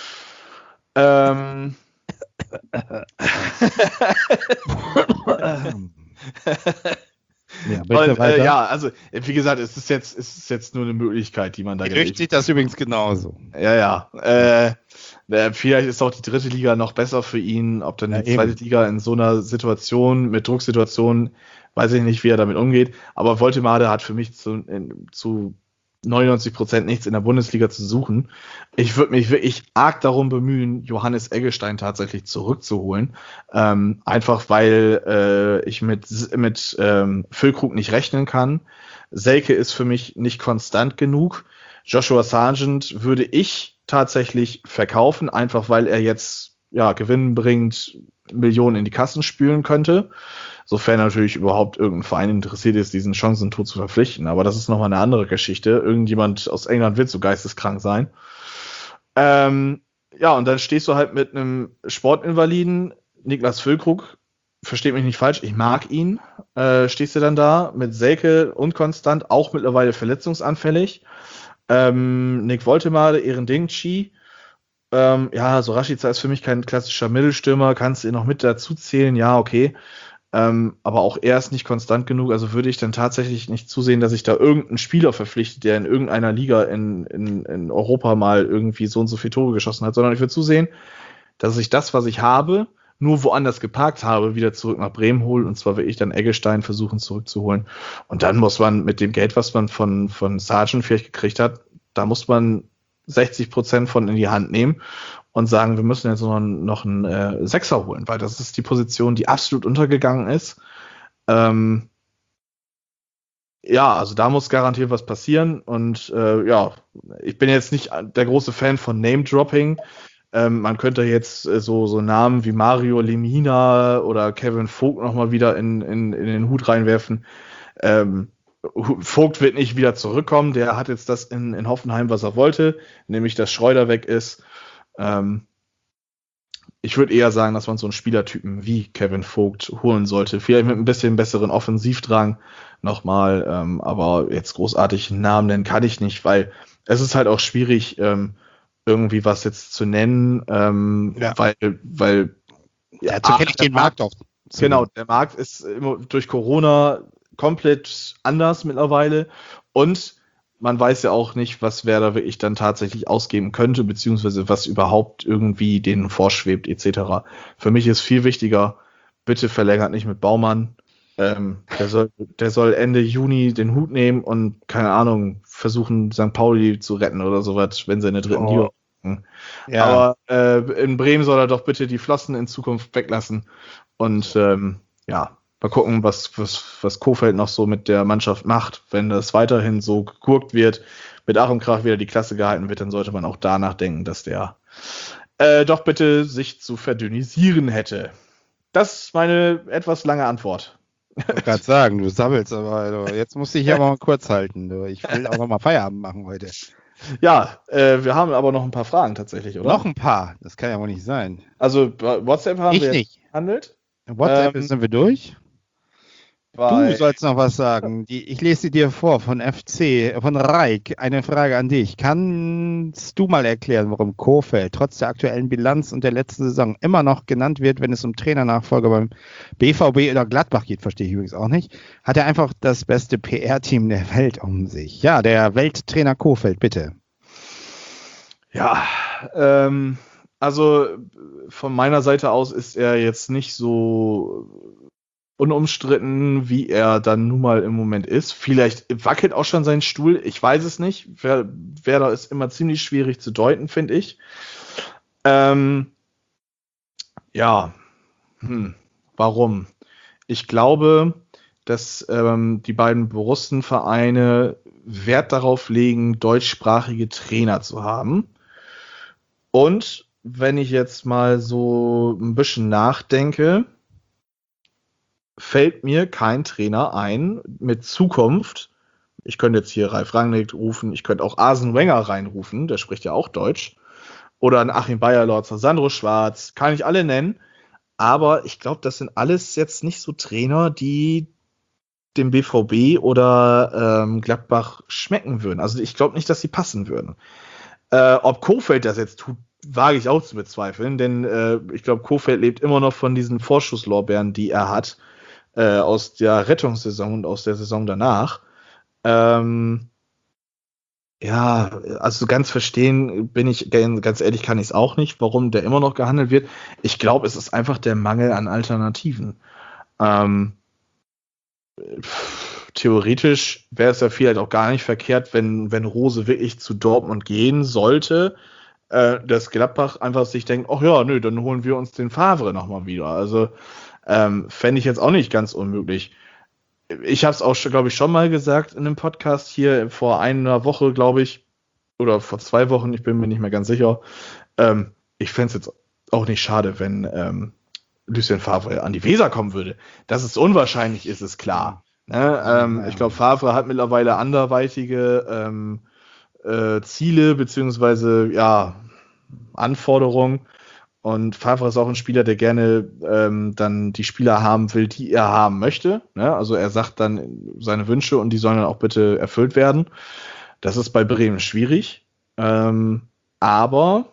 Also wie gesagt, es ist jetzt nur eine Möglichkeit, die man da Gerücht sieht das übrigens genauso. Ja. Vielleicht ist auch die dritte Liga noch besser für ihn. Ob dann die zweite Liga in so einer Situation, mit Drucksituationen, weiß ich nicht, wie er damit umgeht. Aber Woltemade hat für mich zu 99% nichts in der Bundesliga zu suchen. Ich würde mich wirklich arg darum bemühen, Johannes Eggestein tatsächlich zurückzuholen. Einfach weil ich mit Füllkrug nicht rechnen kann. Selke ist für mich nicht konstant genug. Joshua Sargent würde ich tatsächlich verkaufen, einfach weil er jetzt gewinnbringend Millionen in die Kassen spülen könnte. Sofern natürlich überhaupt irgendein Verein interessiert ist, diesen Chancentod zu verpflichten. Aber das ist nochmal eine andere Geschichte. Irgendjemand aus England wird so geisteskrank sein. Und dann stehst du halt mit einem Sportinvaliden, Niklas Füllkrug, versteht mich nicht falsch, ich mag ihn. Stehst du dann da mit Selke unkonstant, auch mittlerweile verletzungsanfällig. Nick Woltemade, Erendingchi. So Rashica ist für mich kein klassischer Mittelstürmer, kannst du ihn noch mit dazu zählen, ja, okay. Aber auch er ist nicht konstant genug, also würde ich dann tatsächlich nicht zusehen, dass ich da irgendeinen Spieler verpflichte, der in irgendeiner Liga in Europa mal irgendwie so und so viele Tore geschossen hat, sondern ich würde zusehen, dass ich das, was ich habe, nur woanders geparkt habe, wieder zurück nach Bremen hole, und zwar will ich dann Eggestein versuchen zurückzuholen. Und dann muss man mit dem Geld, was man von Sargent vielleicht gekriegt hat, da muss man 60% von in die Hand nehmen und sagen, wir müssen jetzt noch einen Sechser holen, weil das ist die Position, die absolut untergegangen ist. Also da muss garantiert was passieren und ich bin jetzt nicht der große Fan von Name-Dropping. Man könnte jetzt so Namen wie Mario Lemina oder Kevin Vogt nochmal wieder in den Hut reinwerfen. Vogt wird nicht wieder zurückkommen, der hat jetzt das in Hoffenheim, was er wollte, nämlich dass Schreuder weg ist. ich würde eher sagen, dass man so einen Spielertypen wie Kevin Vogt holen sollte. Vielleicht mit ein bisschen besseren Offensivdrang nochmal, aber jetzt großartig einen Namen nennen kann ich nicht, weil es ist halt auch schwierig, irgendwie was jetzt zu nennen, weil dazu kenne ich den Markt auch. Genau, der Markt ist immer durch Corona komplett anders mittlerweile und man weiß ja auch nicht, was Werder wirklich dann tatsächlich ausgeben könnte, beziehungsweise was überhaupt irgendwie denen vorschwebt, etc. Für mich ist viel wichtiger, bitte verlängert nicht mit Baumann. Der soll Ende Juni den Hut nehmen und, keine Ahnung, versuchen, St. Pauli zu retten oder sowas, wenn sie in der dritten Liga sind. Ja. Aber in Bremen soll er doch bitte die Flossen in Zukunft weglassen. Und mal gucken, was Kohfeldt noch so mit der Mannschaft macht. Wenn das weiterhin so gegurkt wird, mit Ach und Krach wieder die Klasse gehalten wird, dann sollte man auch danach denken, dass der doch bitte sich zu verdünnisieren hätte. Das ist meine etwas lange Antwort. Ich wollte gerade sagen, du sabbelst, aber also, jetzt musst du dich aber mal kurz halten. Du. Ich will auch noch mal Feierabend machen heute. Ja, wir haben aber noch ein paar Fragen tatsächlich, oder? Noch ein paar, das kann ja wohl nicht sein. Also WhatsApp haben wir nicht behandelt. WhatsApp sind wir durch. Du sollst noch was sagen. Ich lese sie dir vor von Reik. Eine Frage an dich. Kannst du mal erklären, warum Kohfeldt trotz der aktuellen Bilanz und der letzten Saison immer noch genannt wird, wenn es um Trainernachfolger beim BVB oder Gladbach geht? Verstehe ich übrigens auch nicht. Hat er einfach das beste PR-Team der Welt um sich? Ja, der Welttrainer Kohfeldt, bitte. Ja, also von meiner Seite aus ist er jetzt nicht so unumstritten, wie er dann nun mal im Moment ist. Vielleicht wackelt auch schon sein Stuhl, ich weiß es nicht. Werder ist immer ziemlich schwierig zu deuten, finde ich. Warum? Ich glaube, dass die beiden Borussenvereine Wert darauf legen, deutschsprachige Trainer zu haben. Und wenn ich jetzt mal so ein bisschen nachdenke, fällt mir kein Trainer ein mit Zukunft. Ich könnte jetzt hier Ralf Rangnick rufen, ich könnte auch Arsene Wenger reinrufen, der spricht ja auch Deutsch. Oder ein Achim Beierlorz, Sandro Schwarz, kann ich alle nennen. Aber ich glaube, das sind alles jetzt nicht so Trainer, die dem BVB oder Gladbach schmecken würden. Also ich glaube nicht, dass sie passen würden. Ob Kohfeldt das jetzt tut, wage ich auch zu bezweifeln, denn ich glaube, Kohfeldt lebt immer noch von diesen Vorschusslorbeeren, die er hat, aus der Rettungssaison und aus der Saison danach. Also ganz verstehen bin ich, ganz ehrlich kann ich es auch nicht, warum der immer noch gehandelt wird. Ich glaube, es ist einfach der Mangel an Alternativen. Theoretisch wäre es ja vielleicht auch gar nicht verkehrt, wenn Rose wirklich zu Dortmund gehen sollte, dass Gladbach einfach sich denkt, ach ja, nö, dann holen wir uns den Favre nochmal wieder. Also fände ich jetzt auch nicht ganz unmöglich. Ich habe es auch, glaube ich, schon mal gesagt in einem Podcast hier vor einer Woche, glaube ich, oder vor 2 Wochen, ich bin mir nicht mehr ganz sicher. Ich fände es jetzt auch nicht schade, wenn Lucien Favre an die Weser kommen würde. Dass es unwahrscheinlich ist, ist klar. Ne? Ich glaube, Favre hat mittlerweile anderweitige Ziele beziehungsweise Anforderungen. Und Favre ist auch ein Spieler, der gerne dann die Spieler haben will, die er haben möchte. Ne? Also er sagt dann seine Wünsche und die sollen dann auch bitte erfüllt werden. Das ist bei Bremen schwierig. Aber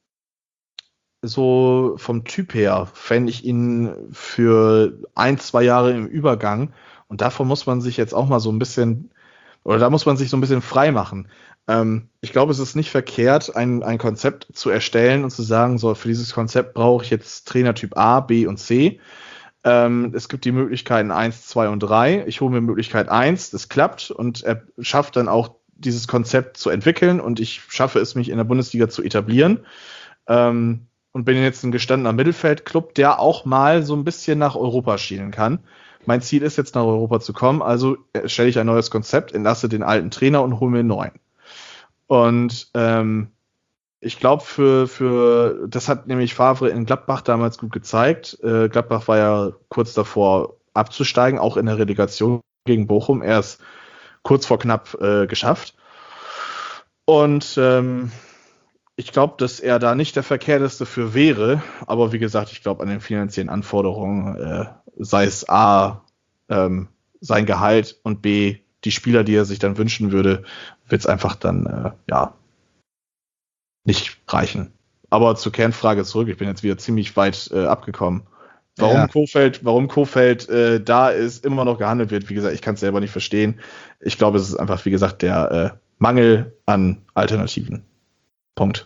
so vom Typ her fände ich ihn für 1-2 Jahre im Übergang. Und davon muss man sich jetzt auch mal so ein bisschen, oder da muss man sich so ein bisschen frei machen. Ich glaube, es ist nicht verkehrt, ein Konzept zu erstellen und zu sagen, so, für dieses Konzept brauche ich jetzt Trainertyp A, B und C. Es gibt die Möglichkeiten 1, 2 und 3. Ich hole mir Möglichkeit 1, das klappt und er schafft dann auch dieses Konzept zu entwickeln und ich schaffe es, mich in der Bundesliga zu etablieren. Und bin jetzt ein gestandener Mittelfeldclub, der auch mal so ein bisschen nach Europa schielen kann. Mein Ziel ist jetzt nach Europa zu kommen, also stelle ich ein neues Konzept, entlasse den alten Trainer und hole mir einen neuen. Und ich glaube, das hat nämlich Favre in Gladbach damals gut gezeigt. Gladbach war ja kurz davor abzusteigen, auch in der Relegation gegen Bochum. Er ist kurz vor knapp geschafft. Und Ich glaube, dass er da nicht der Verkehrteste für wäre, aber wie gesagt, ich glaube an den finanziellen Anforderungen, sei es A, sein Gehalt und B, die Spieler, die er sich dann wünschen würde, wird es einfach dann, nicht reichen. Aber zur Kernfrage zurück, ich bin jetzt wieder ziemlich weit abgekommen. Warum Kofeld da ist, immer noch gehandelt wird, wie gesagt, ich kann es selber nicht verstehen. Ich glaube, es ist einfach, wie gesagt, der Mangel an Alternativen. Punkt.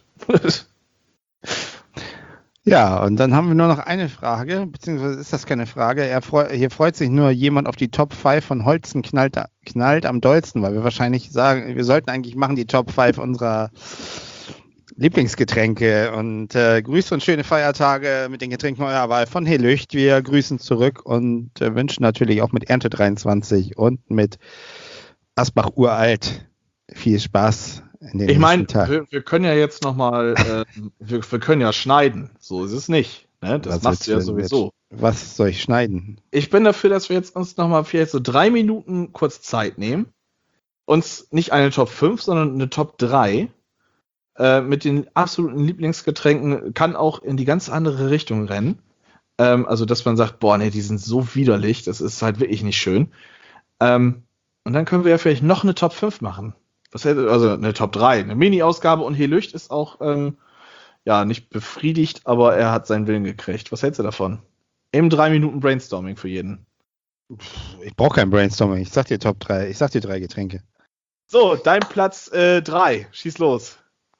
Ja, und dann haben wir nur noch eine Frage, beziehungsweise ist das keine Frage. Hier freut sich nur jemand auf die Top 5 von Holzen knallt am dollsten, weil wir wahrscheinlich sagen, wir sollten eigentlich machen die Top 5 unserer Lieblingsgetränke und Grüße und schöne Feiertage mit den Getränken eurer Wahl von Helücht. Wir grüßen zurück und wünschen natürlich auch mit Ernte 23 und mit Asbach Uralt viel Spaß in den nächsten Tagen. Wir können ja jetzt nochmal, wir können ja schneiden, so ist es nicht. Ne? Das machst du ja sowieso. Was soll ich schneiden? Ich bin dafür, dass wir jetzt uns nochmal vielleicht so 3 Minuten kurz Zeit nehmen, uns nicht eine Top 5, sondern eine Top 3 mit den absoluten Lieblingsgetränken, kann auch in die ganz andere Richtung rennen. Also, dass man sagt, boah, nee, die sind so widerlich, das ist halt wirklich nicht schön. Und dann können wir ja vielleicht noch eine Top 5 machen. Also eine Top 3, eine Mini-Ausgabe und Helücht ist auch, nicht befriedigt, aber er hat seinen Willen gekriegt. Was hältst du davon? Eben 3 Minuten Brainstorming für jeden. Ich brauche kein Brainstorming, ich sag dir Top 3, ich sag dir 3 Getränke. So, dein Platz 3, schieß los.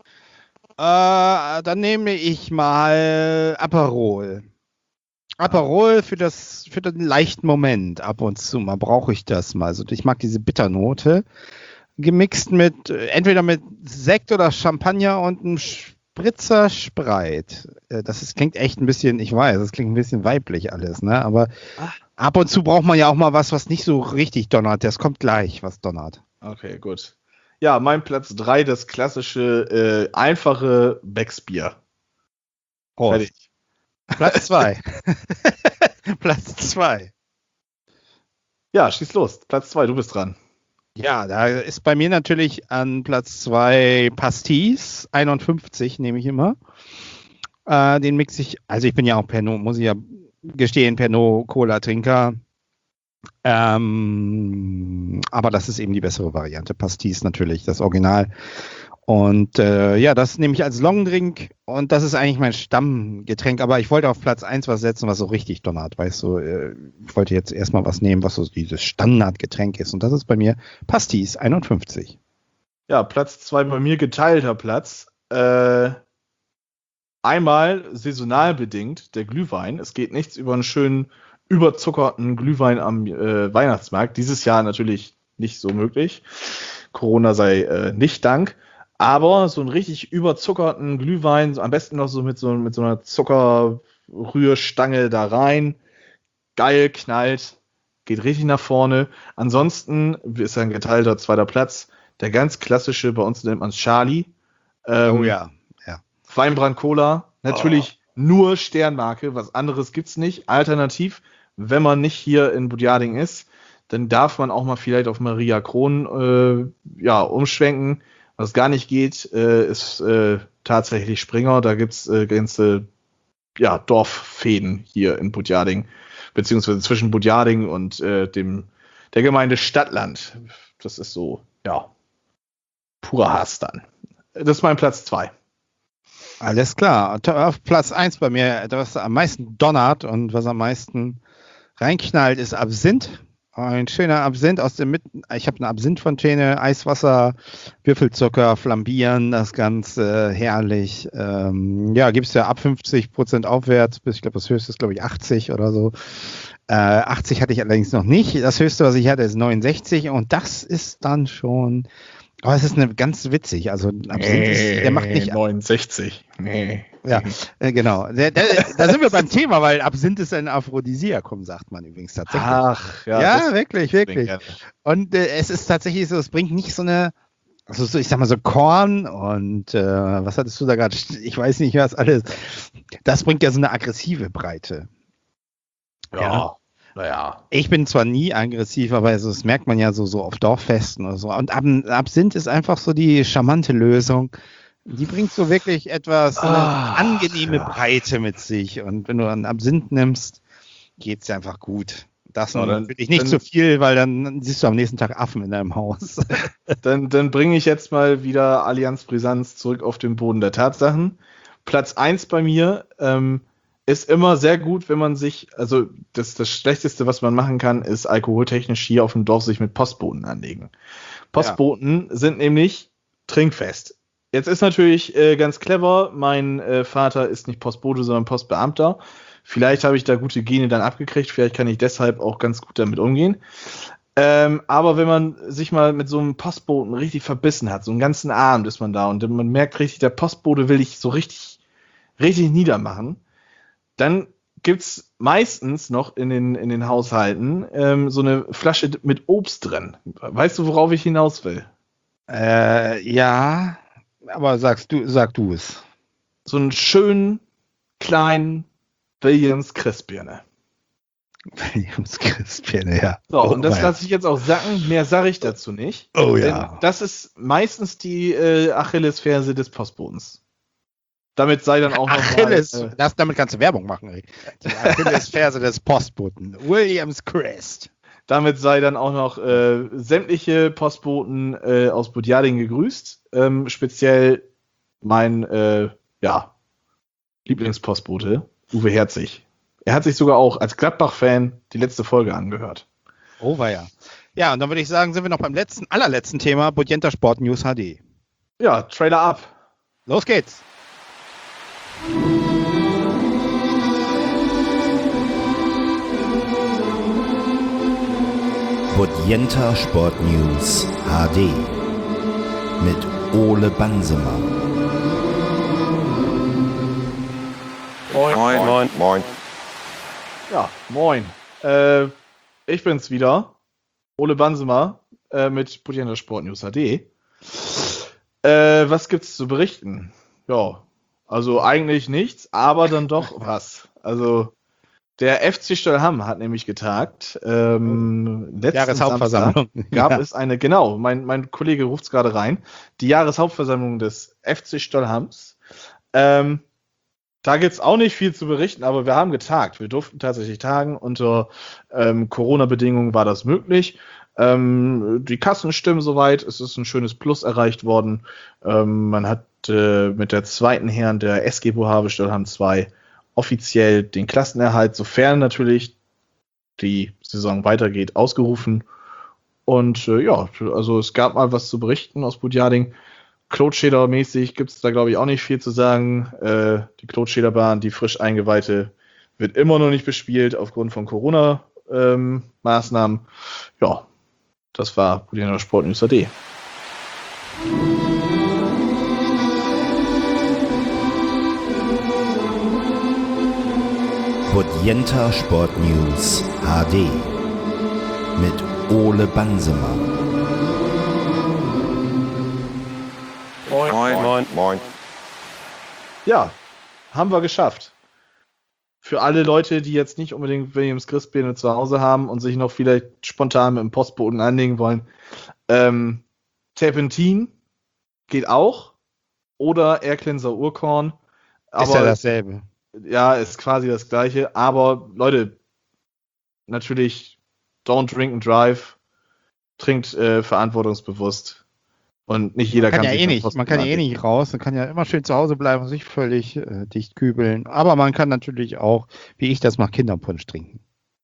Dann nehme ich mal Aperol. Aperol für den leichten Moment ab und zu mal brauche ich das mal. Also ich mag diese Bitternote gemixt mit entweder mit Sekt oder Champagner und einem Spritzer Sprite. Klingt echt ein bisschen, ich weiß, das klingt ein bisschen weiblich alles, ne? Aber ab und zu braucht man ja auch mal was nicht so richtig donnert. Das kommt gleich, was donnert. Okay, gut. Ja, mein Platz 3, das klassische, einfache Becksbier. Fertig. Platz 2. Platz 2. Ja, schieß los. Platz 2, du bist dran. Ja, da ist bei mir natürlich an Platz 2 Pastis, 51 nehme ich immer. Den mixe ich, also ich bin ja auch Pernod, muss ich ja gestehen, Pernod-Cola-Trinker. Aber das ist eben die bessere Variante. Pastis natürlich, das Original. Und das nehme ich als Longdrink und das ist eigentlich mein Stammgetränk. Aber ich wollte auf Platz 1 was setzen, was so richtig donnert. Weißt du, ich wollte jetzt erstmal was nehmen, was so dieses Standardgetränk ist. Und das ist bei mir Pastis, 51. Ja, Platz 2 bei mir geteilter Platz. Einmal saisonal bedingt der Glühwein. Es geht nichts über einen schönen überzuckerten Glühwein am Weihnachtsmarkt. Dieses Jahr natürlich nicht so möglich. Corona sei nicht Dank. Aber so einen richtig überzuckerten Glühwein, am besten noch so mit so einer Zuckerrührstange da rein. Geil, knallt, geht richtig nach vorne. Ansonsten ist ein geteilter 2. Platz. Der ganz klassische, bei uns nennt man es Charlie. Ja. Weinbrand Cola. Natürlich nur Sternmarke, was anderes gibt's nicht. Alternativ, wenn man nicht hier in Budjading ist, dann darf man auch mal vielleicht auf Maria Kron umschwenken. Was gar nicht geht, ist tatsächlich Springer. Da gibt's ganze Dorffäden hier in Budjading, beziehungsweise zwischen Budjading und der Gemeinde Stadtland. Das ist so, purer Hass dann. Das ist mein Platz 2. Alles klar. Auf Platz 1 bei mir, was am meisten donnert und was am meisten reinknallt, ist Absinth. Ein schöner Absinth aus der Mitte. Ich habe eine Absinthfontäne, Eiswasser, Würfelzucker, flambieren, das Ganze herrlich. Gibt es ja ab 50% aufwärts, bis ich glaube, das höchste ist, glaube ich, 80 oder so. 80 hatte ich allerdings noch nicht. Das höchste, was ich hatte, ist 69 und das ist dann schon. Aber es ist ganz witzig. Also Absinth der macht nicht 69. Nee. Ja, genau. Da sind wir beim Thema, weil Absinth ist ein Aphrodisiakum, sagt man übrigens tatsächlich. Ach, ja wirklich. Und es ist tatsächlich so, es bringt nicht so eine, also so, ich sag mal so Korn und was hattest du da gerade? Ich weiß nicht, was alles. Das bringt ja so eine aggressive Breite. Ja. Naja. Ich bin zwar nie aggressiv, aber das merkt man ja so auf Dorffesten oder so. Und Absinth ist einfach so die charmante Lösung. Die bringt so wirklich etwas angenehme Breite mit sich. Und wenn du einen Absinth nimmst, geht's dir einfach gut. Das Ja, dann- wirklich nicht dann- zu viel, weil dann siehst du am nächsten Tag Affen in deinem Haus. Dann bringe ich jetzt mal wieder Allianz Brisanz zurück auf den Boden der Tatsachen. Platz 1 bei mir ist immer sehr gut, wenn man sich, also das Schlechteste, was man machen kann, ist alkoholtechnisch hier auf dem Dorf sich mit Postboten anlegen. Postboten sind nämlich trinkfest. Jetzt ist natürlich ganz clever, mein Vater ist nicht Postbote, sondern Postbeamter. Vielleicht habe ich da gute Gene dann abgekriegt, vielleicht kann ich deshalb auch ganz gut damit umgehen. Aber wenn man sich mal mit so einem Postboten richtig verbissen hat, so einen ganzen Abend ist man da und man merkt richtig, der Postbote will dich so richtig niedermachen, dann gibt's meistens noch in den Haushalten so eine Flasche mit Obst drin. Weißt du, worauf ich hinaus will? Ja, aber sag du es. So einen schönen, kleinen Williams Christbirne. Williams Christbirne, ja. So, und das weia. lasse ich jetzt auch sacken. Mehr sage ich dazu nicht. Oh Denn ja. das ist meistens die Achillesferse des Postbotens. Damit sei dann auch noch Achilles, damit kannst du Werbung machen, ey. Die Achillesferse des Postboten. Williams Crest. damit sei dann auch noch sämtliche Postboten aus Budjading gegrüßt. Speziell mein Lieblingspostbote, Uwe Herzig. Er hat sich sogar auch als Gladbach-Fan die letzte Folge angehört. Oh weia. Ja, und dann würde ich sagen, sind wir noch beim allerletzten Thema, Budjenta Sport News HD. Ja, Trailer ab. Los geht's. Budjenta Sport News HD mit Ole Bansemer. Moin. Ja, moin. Ich bin's wieder. Ole Bansemer mit Budjenta Sport News HD. Was gibt's zu berichten? Ja, also eigentlich nichts, aber dann doch was. Also der FC Stollham hat nämlich getagt. Letzten Jahreshauptversammlung. Samstag gab es eine, genau, mein Kollege ruft's gerade rein, die Jahreshauptversammlung des FC Stollhams. Da gibt's auch nicht viel zu berichten, aber wir haben getagt. Wir durften tatsächlich tagen. Unter Corona-Bedingungen war das möglich. Die Kassen stimmen soweit. Es ist ein schönes Plus erreicht worden. Man hat mit der zweiten Herren der SG Bohave Stollham 2 offiziell den Klassenerhalt, sofern natürlich die Saison weitergeht, ausgerufen. Und also es gab mal was zu berichten aus Budjading. Klotscheder-mäßig gibt es da, glaube ich, auch nicht viel zu sagen. Die Klotschederbahn, die frisch eingeweihte, wird immer noch nicht bespielt aufgrund von Corona-Maßnahmen. Ja, das war Budjenta Sport News HD. Budjenta Sport News HD mit Ole Bansemer. Moin. Ja, haben wir geschafft. Für alle Leute, die jetzt nicht unbedingt Williams Christbirne zu Hause haben und sich noch vielleicht spontan mit dem Postboten anlegen wollen, Terpentin geht auch oder Erklenser Urkorn. Aber, Ist ja dasselbe. Ja, ist quasi das Gleiche. Aber Leute, natürlich, don't drink and drive. Trinkt verantwortungsbewusst. Und nicht jeder kann Man kann ja sich nicht raus, man kann ja immer schön zu Hause bleiben und sich völlig dicht kübeln. Aber man kann natürlich auch, wie ich das mache, Kinderpunsch trinken.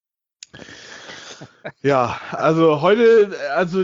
Ja, also heute, also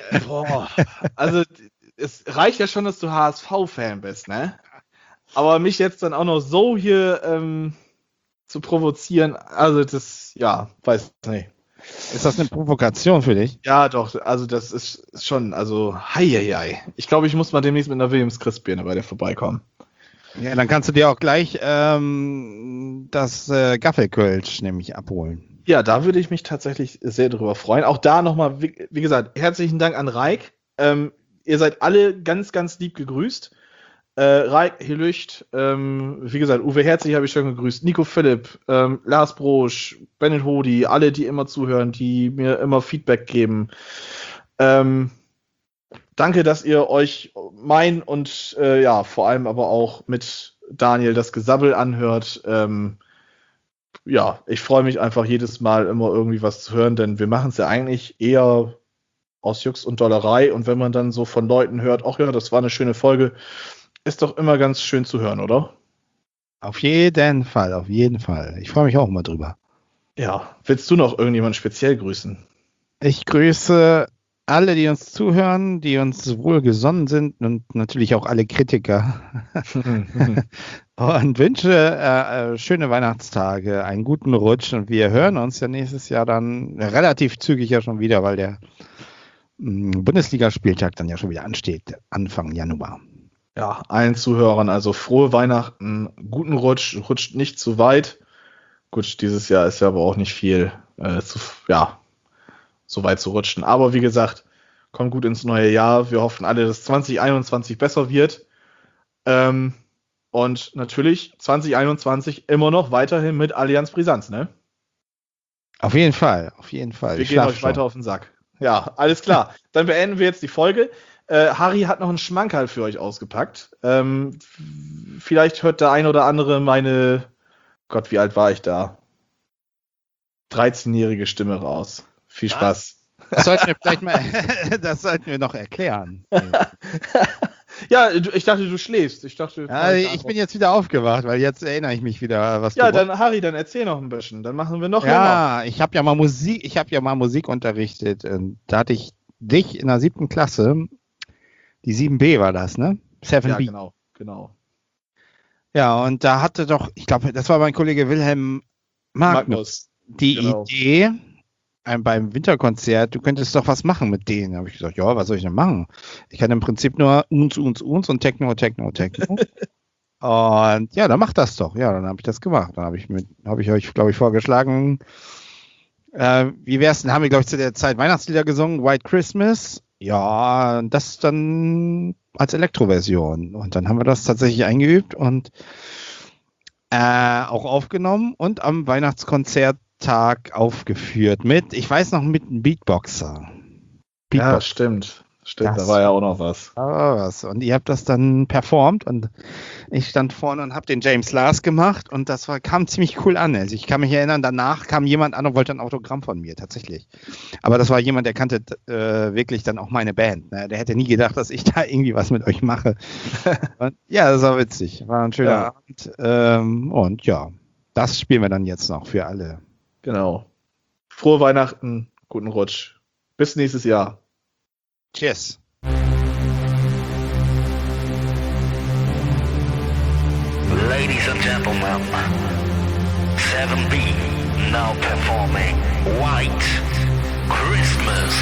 es reicht ja schon, dass du HSV-Fan bist, ne? Aber mich jetzt dann auch noch so hier zu provozieren, also das, ja, weiß nicht. Ist das eine Provokation für dich? Ja, doch, also das ist schon, also, heieiei. Ich glaube, ich muss mal demnächst mit einer Williams Christbirne bei dir vorbeikommen. Ja, dann kannst du dir auch gleich das Gaffelkölsch nämlich abholen. Ja, da würde ich mich tatsächlich sehr drüber freuen. Auch da nochmal, wie gesagt, herzlichen Dank an Raik. Ihr seid alle ganz, ganz lieb gegrüßt. Raik, Helücht, wie gesagt, Uwe Herzig habe ich schon gegrüßt, Nico Philipp, Lars Brosch, Bennett Hodi, alle, die immer zuhören, die mir immer Feedback geben. Danke, dass ihr euch mein und vor allem aber auch mit Daniel das Gesabbel anhört. Ich freue mich einfach jedes Mal immer irgendwie was zu hören, denn wir machen es ja eigentlich eher aus Jux und Dollerei. Und wenn man dann so von Leuten hört, ach ja, das war eine schöne Folge, ist doch immer ganz schön zu hören, oder? Auf jeden Fall, auf jeden Fall. Ich freue mich auch immer drüber. Ja, willst du noch irgendjemanden speziell grüßen? Ich grüße alle, die uns zuhören, die uns wohlgesonnen sind und natürlich auch alle Kritiker. Und wünsche schöne Weihnachtstage, einen guten Rutsch und wir hören uns ja nächstes Jahr dann relativ zügig ja schon wieder, weil der Bundesligaspieltag dann ja schon wieder ansteht, Anfang Januar. Ja, allen Zuhörern also frohe Weihnachten, guten Rutsch, rutscht nicht zu weit. Gut, dieses Jahr ist ja aber auch nicht viel, so weit zu rutschen. Aber wie gesagt, kommt gut ins neue Jahr. Wir hoffen alle, dass 2021 besser wird. Und natürlich 2021 immer noch weiterhin mit Allianz Brisanz, ne? Auf jeden Fall, auf jeden Fall. Wir gehen euch weiter auf den Sack. Ja, alles klar. Dann beenden wir jetzt die Folge. Harry hat noch einen Schmankerl für euch ausgepackt. Vielleicht hört der ein oder andere meine, Gott, wie alt war ich da? 13-jährige Stimme raus. Viel Spaß. Das sollten wir vielleicht mal, das sollten wir noch erklären. Ja, ich dachte, du schläfst. Ich bin jetzt wieder aufgewacht, weil jetzt erinnere ich mich wieder, was Ja, dann Harry, dann erzähl noch ein bisschen. Dann machen wir noch länger. Ja, ich habe ja mal Musik unterrichtet. Und da hatte ich dich in der 7. Klasse. Die 7b war das, ne? 7b. Ja, genau. Ja, und da hatte doch, ich glaube, das war mein Kollege Wilhelm Magnus. Die Idee beim Winterkonzert, du könntest doch was machen mit denen. Da habe ich gesagt, ja, was soll ich denn machen? Ich kann im Prinzip nur uns und Techno. Und ja, dann mach das doch. Ja, dann habe ich das gemacht. Dann habe ich euch, glaube ich, vorgeschlagen, wie wär's denn, haben wir, glaube ich, zu der Zeit Weihnachtslieder gesungen, White Christmas. Ja, das dann als Elektroversion. Und dann haben wir das tatsächlich eingeübt und auch aufgenommen und am Weihnachtskonzerttag aufgeführt ich weiß noch, mit einem Beatboxer. Ja, stimmt, da war ja auch noch was. Und ihr habt das dann performt und ich stand vorne und habe den James Last gemacht und kam ziemlich cool an. Also ich kann mich erinnern, danach kam jemand an und wollte ein Autogramm von mir, tatsächlich. Aber das war jemand, der kannte wirklich dann auch meine Band. Ne? Der hätte nie gedacht, dass ich da irgendwie was mit euch mache. Und, ja, das war witzig. War ein schöner Abend. Und ja, das spielen wir dann jetzt noch für alle. Genau. Frohe Weihnachten, guten Rutsch. Bis nächstes Jahr. Cheers. Ladies and gentlemen, 7B now performing White Christmas.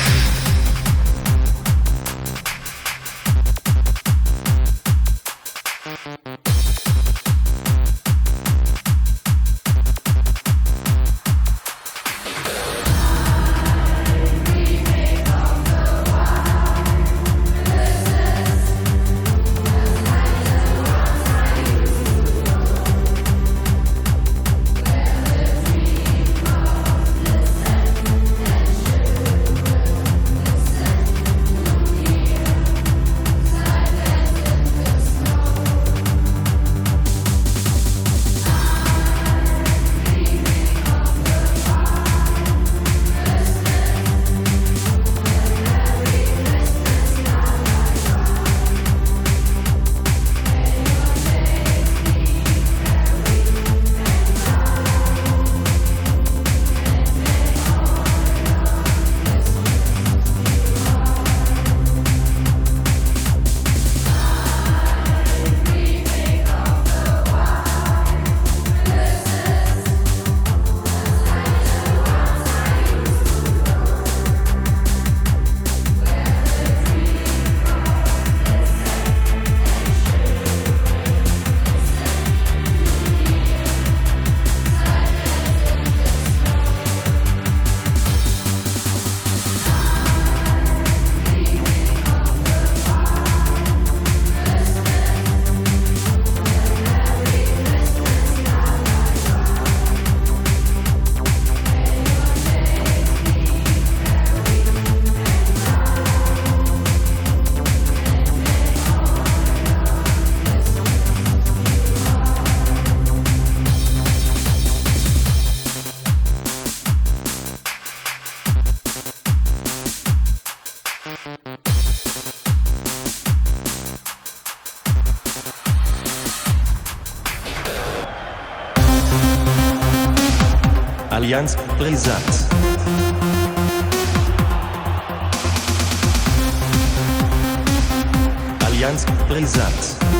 Allianz brisant. Allianz brisant.